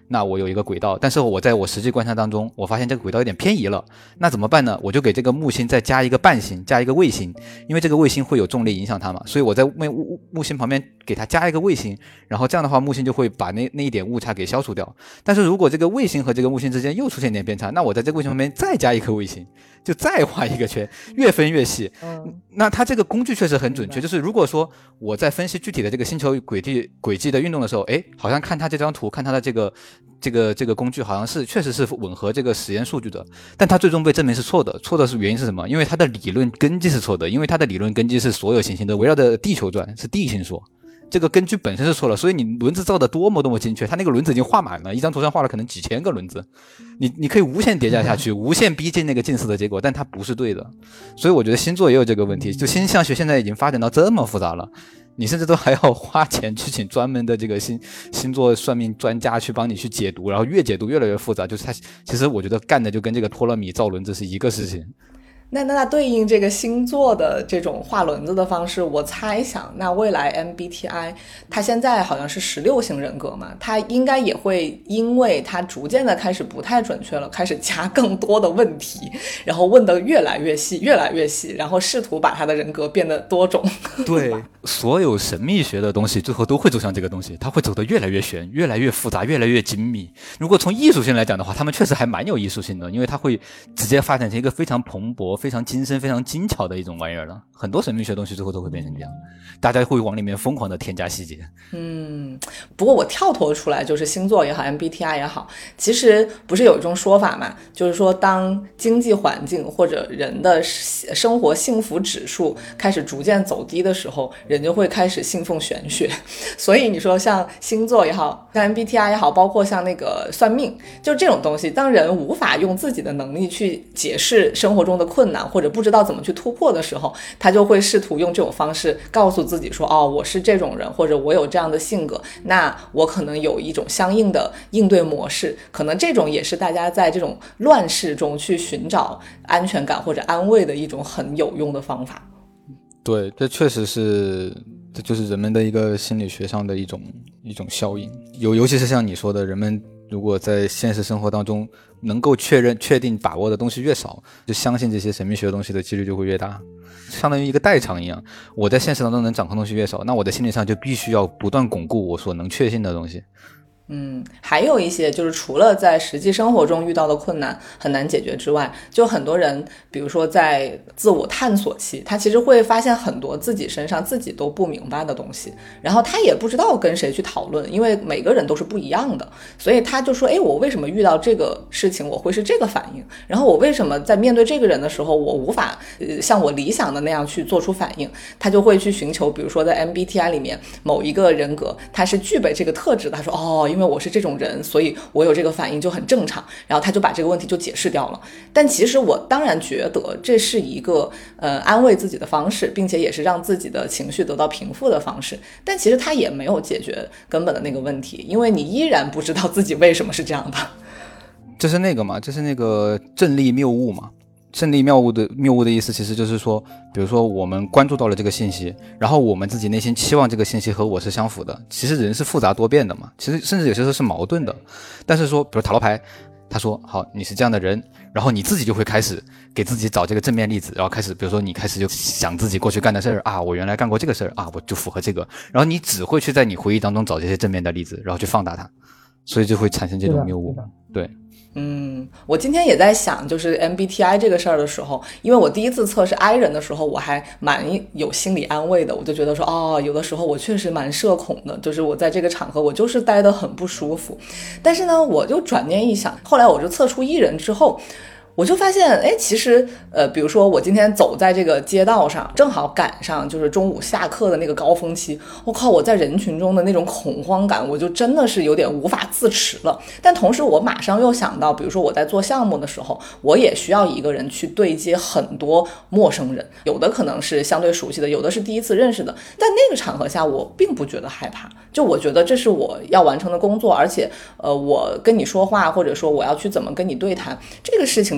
D: 那我有一个轨道，但是我在我实际观察当中，我发现这个轨道有点偏移了，那怎么办呢？我就给这个木星再加一个伴星，加一个卫星，因为这个卫星会有重力影响它嘛，所以我在木星旁边给它加一个卫星，然后这样的话木星就会把那一点误差给消除掉。但是如果这个卫星和这个木星之间又出现点偏差，那我在这个卫星旁边再加一颗卫星，就再画一个圈，越分越细。那它这个工具确实很准确，就是如果说我在分析具体的这个星球轨迹的运动的时候，好像看它这张图，看它的这个工具好像是确实是吻合这个实验数据的，但它最终被证明是错的。错的是原因是什么？因为它的理论根基是错的，因为它的理论根基是所有行星都围绕着地球转，是地心说。这个根据本身是错了，所以你轮子造的多么精确，它那个轮子已经画满了，一张图上画了可能几千个轮子，你可以无限叠加下去，无限逼近那个近似的结果，但它不是对的。所以我觉得星座也有这个问题，就星象学现在已经发展到这么复杂了，你甚至都还要花钱去请专门的这个星座算命专家去帮你去解读，然后越解读越来越复杂，就是它其实我觉得干的就跟这个托勒密造轮子是一个事情。
C: 那对应这个星座的这种画轮子的方式，我猜想那未来 MBTI 它现在好像是16型人格嘛，它应该也会因为它逐渐的开始不太准确了，开始加更多的问题，然后问得越来越细，然后试图把它的人格变得多种。
D: 对，所有神秘学的东西最后都会走向这个东西，它会走得越来越玄，越来越复杂，越来越精密。如果从艺术性来讲的话，他们确实还蛮有艺术性的，因为它会直接发展成一个非常蓬勃、非常精深、非常精巧的一种玩意儿了。很多神秘学的东西最后都会变成这样，大家会往里面疯狂的添加细节。
C: 不过我跳脱出来，就是星座也好 MBTI 也好，其实不是有一种说法嘛，就是说当经济环境或者人的生活幸福指数开始逐渐走低的时候，人就会开始信奉玄学。所以你说像星座也好，像 MBTI 也好，包括像那个算命，就这种东西，当人无法用自己的能力去解释生活中的困难，或者不知道怎么去突破的时候，他就会试图用这种方式告诉自己说，哦，我是这种人，或者我有这样的性格，那我可能有一种相应的应对模式。可能这种也是大家在这种乱世中去寻找安全感或者安慰的一种很有用的方法。
D: 对，这确实是，这就是人们的一个心理学上的一种效应。尤其是像你说的，人们如果在现实生活当中能够确定把握的东西越少，就相信这些神秘学的东西的几率就会越大，相当于一个代偿一样。我在现实当中能掌控的东西越少，那我在心理上就必须要不断巩固我所能确信的东西。
C: 还有一些就是除了在实际生活中遇到的困难很难解决之外，就很多人比如说在自我探索期，他其实会发现很多自己身上自己都不明白的东西，然后他也不知道跟谁去讨论，因为每个人都是不一样的，所以他就说，我为什么遇到这个事情我会是这个反应，然后我为什么在面对这个人的时候我无法像我理想的那样去做出反应，他就会去寻求比如说在 MBTI 里面某一个人格他是具备这个特质的，他说因为我是这种人，所以我有这个反应就很正常，然后他就把这个问题就解释掉了。但其实我当然觉得这是一个安慰自己的方式，并且也是让自己的情绪得到平复的方式，但其实他也没有解决根本的那个问题，因为你依然不知道自己为什么是这样的。
D: 这是那个正力谬误嘛。正力谬误的意思其实就是说，比如说我们关注到了这个信息，然后我们自己内心期望这个信息和我是相符的。其实人是复杂多变的嘛，其实甚至有些时候是矛盾的。但是说比如塔罗牌，他说好你是这样的人，然后你自己就会开始给自己找这个正面例子，然后开始比如说你开始就想自己过去干的事儿啊，我原来干过这个事儿啊，我就符合这个，然后你只会去在你回忆当中找这些正面的例子，然后去放大它，所以就会产生这种谬误。对。
C: 我今天也在想，就是 MBTI 这个事儿的时候，因为我第一次测是 I 人的时候，我还蛮有心理安慰的，我就觉得说，有的时候我确实蛮社恐的，就是我在这个场合我就是待得很不舒服。但是呢，我就转念一想，后来我就测出 E 人之后，我就发现其实比如说我今天走在这个街道上，正好赶上就是中午下课的那个高峰期，我靠，我在人群中的那种恐慌感，我就真的是有点无法自持了。但同时我马上又想到，比如说我在做项目的时候，我也需要一个人去对接很多陌生人，有的可能是相对熟悉的，有的是第一次认识的，在那个场合下我并不觉得害怕，就我觉得这是我要完成的工作，而且我跟你说话，或者说我要去怎么跟你对谈，这个事情的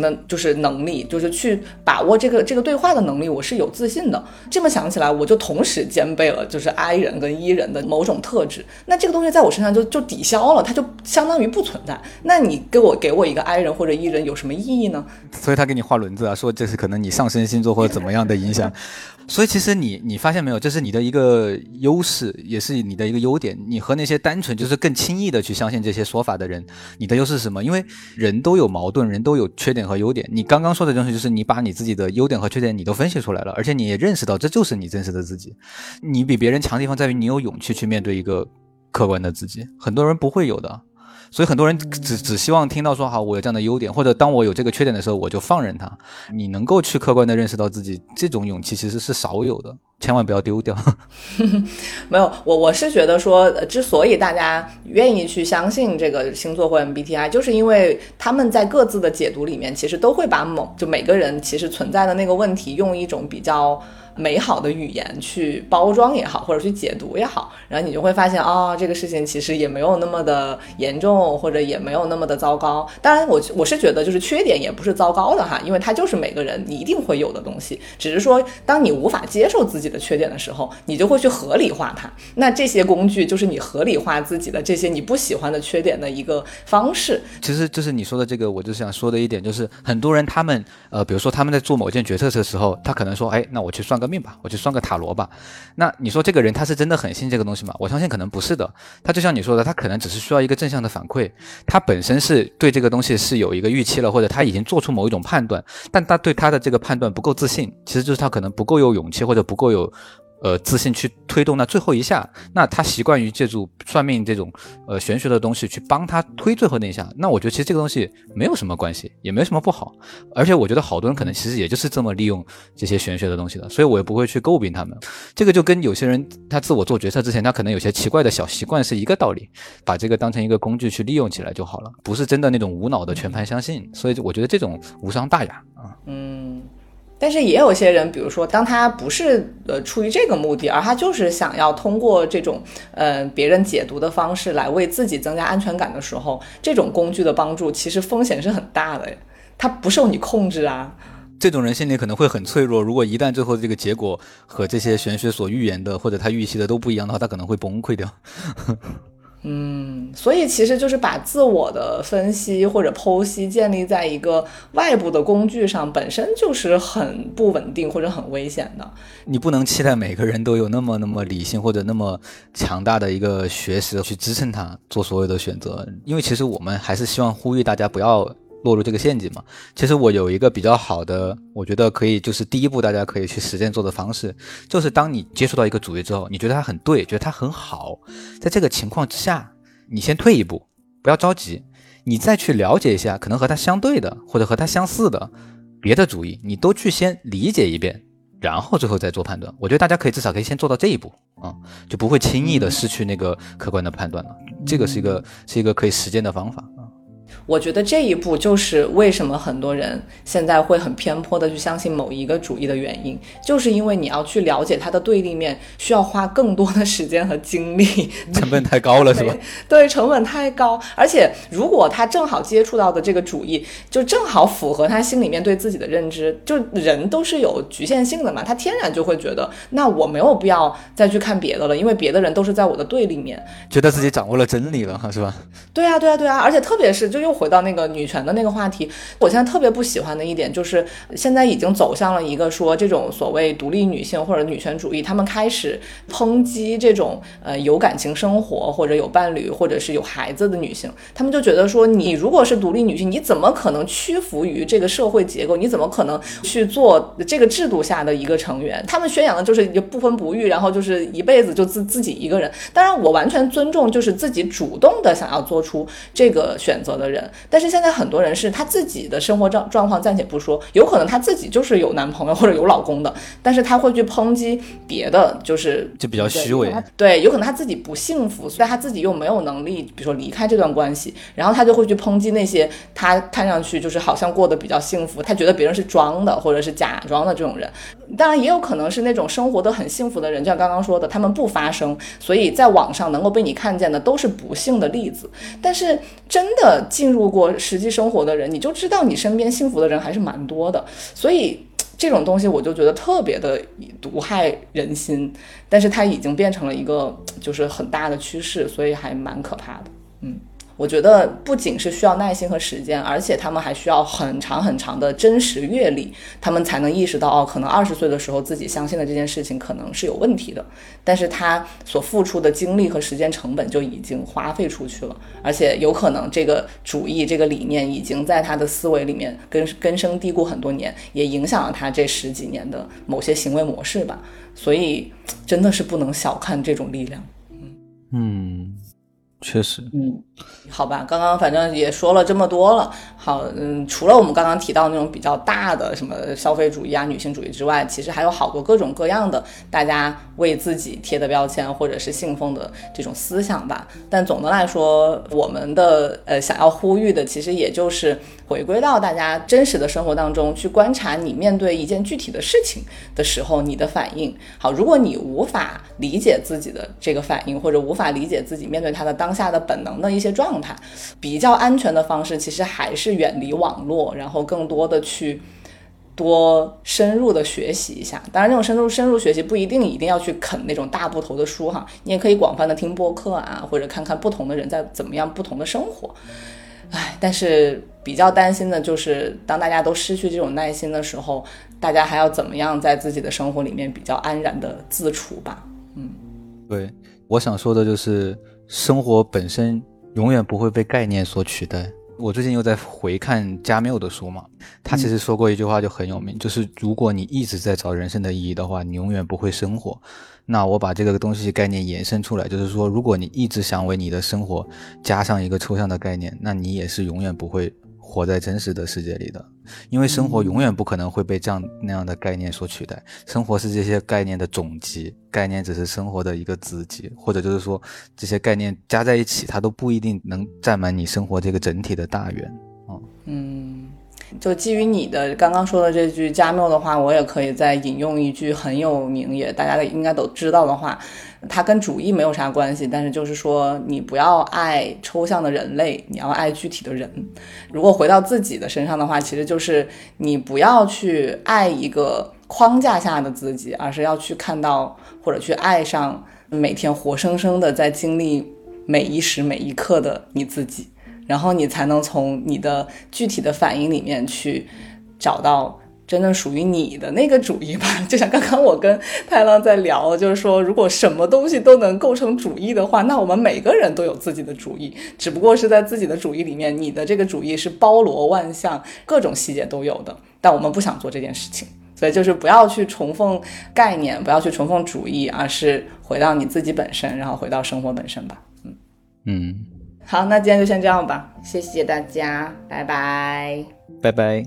C: 的就是能力，就是去把握这个对话的能力，我是有自信的。这么想起来，我就同时兼备了就是 I 人跟 E 人的某种特质，那这个东西在我身上就抵消了，它就相当于不存在。那你给我一个 I 人或者 E 人有什么意义呢？
D: 所以他给你画轮子啊，说这是可能你上升星座或者怎么样的影响。所以其实你发现没有，这是你的一个优势，也是你的一个优点。你和那些单纯就是更轻易的去相信这些说法的人，你的优势是什么？因为人都有矛盾，人都有缺点和优点。你刚刚说的东西就是你把你自己的优点和缺点你都分析出来了，而且你也认识到这就是你真实的自己。你比别人强的地方在于你有勇气去面对一个客观的自己，很多人不会有的。所以很多人只希望听到说好我有这样的优点，或者当我有这个缺点的时候我就放任它。你能够去客观的认识到自己，这种勇气其实是少有的，千万不要丢掉。
C: 没有，我是觉得说之所以大家愿意去相信这个星座或 MBTI， 就是因为他们在各自的解读里面其实都会把每个人其实存在的那个问题用一种比较美好的语言去包装也好，或者去解读也好，然后你就会发现这个事情其实也没有那么的严重，或者也没有那么的糟糕。当然我是觉得就是缺点也不是糟糕的哈，因为它就是每个人你一定会有的东西，只是说当你无法接受自己的缺点的时候，你就会去合理化它。那这些工具就是你合理化自己的这些你不喜欢的缺点的一个方式。
D: 其实就是你说的这个，我就想说的一点就是很多人他们比如说他们在做某件决策的时候，他可能说那我去算个命吧，我去算个塔罗吧。那你说这个人他是真的很信这个东西吗？我相信可能不是的。他就像你说的，他可能只是需要一个正向的反馈，他本身是对这个东西是有一个预期了，或者他已经做出某一种判断，但他对他的这个判断不够自信，其实就是他可能不够有勇气，或者不够有自信去推动那最后一下。那他习惯于借助算命这种玄学的东西去帮他推最后那一下，那我觉得其实这个东西没有什么关系，也没有什么不好。而且我觉得好多人可能其实也就是这么利用这些玄学的东西的，所以我也不会去诟病他们。这个就跟有些人他自我做决策之前，他可能有些奇怪的小习惯是一个道理，把这个当成一个工具去利用起来就好了，不是真的那种无脑的全盘相信。所以我觉得这种无伤大雅啊。
C: 但是也有些人，比如说当他不是出于这个目的，而他就是想要通过这种别人解读的方式来为自己增加安全感的时候，这种工具的帮助其实风险是很大的，它不受你控制啊。
D: 这种人心里可能会很脆弱，如果一旦最后这个结果和这些玄学所预言的或者他预期的都不一样的话，他可能会崩溃掉。
C: 所以其实就是把自我的分析或者剖析建立在一个外部的工具上，本身就是很不稳定或者很危险的。
D: 你不能期待每个人都有那么理性或者那么强大的一个学识去支撑他做所有的选择，因为其实我们还是希望呼吁大家不要落入这个陷阱嘛。其实我有一个比较好的，我觉得可以就是第一步大家可以去实践做的方式，就是当你接触到一个主义之后，你觉得它很对，觉得它很好，在这个情况之下你先退一步，不要着急，你再去了解一下可能和它相对的或者和它相似的别的主义，你都去先理解一遍，然后最后再做判断。我觉得大家至少可以先做到这一步就不会轻易的失去那个客观的判断了。这个是一个可以实践的方法。
C: 我觉得这一步就是为什么很多人现在会很偏颇的去相信某一个主义的原因，就是因为你要去了解它的对立面，需要花更多的时间和精力，
D: 成本太高了是吧？
C: 对，成本太高。而且如果他正好接触到的这个主义就正好符合他心里面对自己的认知，就人都是有局限性的嘛，他天然就会觉得那我没有必要再去看别的了，因为别的人都是在我的对立面，
D: 觉得自己掌握了真理了是吧？
C: 对啊，而且特别是就又回到那个女权的那个话题，我现在特别不喜欢的一点就是现在已经走向了一个说这种所谓独立女性或者女权主义，他们开始抨击这种有感情生活或者有伴侣或者是有孩子的女性，他们就觉得说你如果是独立女性，你怎么可能屈服于这个社会结构，你怎么可能去做这个制度下的一个成员，他们宣扬的就是不婚不育，然后就是一辈子就自己一个人。当然我完全尊重就是自己主动的想要做出这个选择的人，但是现在很多人是他自己的生活状况暂且不说，有可能他自己就是有男朋友或者有老公的，但是他会去抨击别的，就
D: 比较虚伪。
C: 对，有可能他自己不幸福，所以他自己又没有能力比如说离开这段关系，然后他就会去抨击那些他看上去就是好像过得比较幸福，他觉得别人是装的或者是假装的这种人。当然也有可能是那种生活得很幸福的人，就像刚刚说的，他们不发声，所以在网上能够被你看见的都是不幸的例子。但是真的进入过实际生活的人，你就知道你身边幸福的人还是蛮多的。所以这种东西我就觉得特别的毒害人心，但是它已经变成了一个就是很大的趋势，所以还蛮可怕的。我觉得不仅是需要耐心和时间，而且他们还需要很长很长的真实阅历，他们才能意识到可能20岁的时候自己相信的这件事情可能是有问题的，但是他所付出的精力和时间成本就已经花费出去了，而且有可能这个主义这个理念已经在他的思维里面根深蒂固很多年，也影响了他这10几年的某些行为模式吧。所以真的是不能小看这种力量。
D: 确实。
C: 好吧，刚刚反正也说了这么多了。好，除了我们刚刚提到那种比较大的什么消费主义啊、女性主义之外，其实还有好多各种各样的大家为自己贴的标签或者是信奉的这种思想吧。但总的来说，我们的想要呼吁的，其实也就是回归到大家真实的生活当中去观察你面对一件具体的事情的时候你的反应。好，如果你无法理解自己的这个反应，或者无法理解自己面对它的当下的本能的一些状态，比较安全的方式其实还是远离网络，然后更多的去多深入的学习一下。当然那种深入学习不一定要去啃那种大部头的书哈，你也可以广泛的听播客啊，或者看看不同的人在怎么样不同的生活。但是比较担心的就是当大家都失去这种耐心的时候，大家还要怎么样在自己的生活里面比较安然的自处吧。
D: 对，我想说的就是生活本身永远不会被概念所取代。我最近又在回看加缪的书嘛，他其实说过一句话就很有名，就是如果你一直在找人生的意义的话，你永远不会生活。那我把这个东西概念延伸出来，就是说如果你一直想为你的生活加上一个抽象的概念，那你也是永远不会活在真实的世界里的，因为生活永远不可能会被这样那样的概念所取代。生活是这些概念的总集，概念只是生活的一个子集，或者就是说这些概念加在一起，它都不一定能占满你生活这个整体的大圆。
C: 就基于你的刚刚说的这句加缪的话，我也可以再引用一句很有名也大家应该都知道的话，它跟主义没有啥关系，但是就是说你不要爱抽象的人类，你要爱具体的人。如果回到自己的身上的话，其实就是你不要去爱一个框架下的自己，而是要去看到或者去爱上每天活生生的在经历每一时每一刻的你自己，然后你才能从你的具体的反应里面去找到真正属于你的那个主义吧。就像刚刚我跟太浪在聊，就是说如果什么东西都能构成主义的话，那我们每个人都有自己的主义，只不过是在自己的主义里面，你的这个主义是包罗万象，各种细节都有的，但我们不想做这件事情。所以就是不要去重奉概念，不要去重奉主义，而是回到你自己本身，然后回到生活本身吧。好，那今天就先这样吧，谢谢大家，拜拜，
D: 拜拜。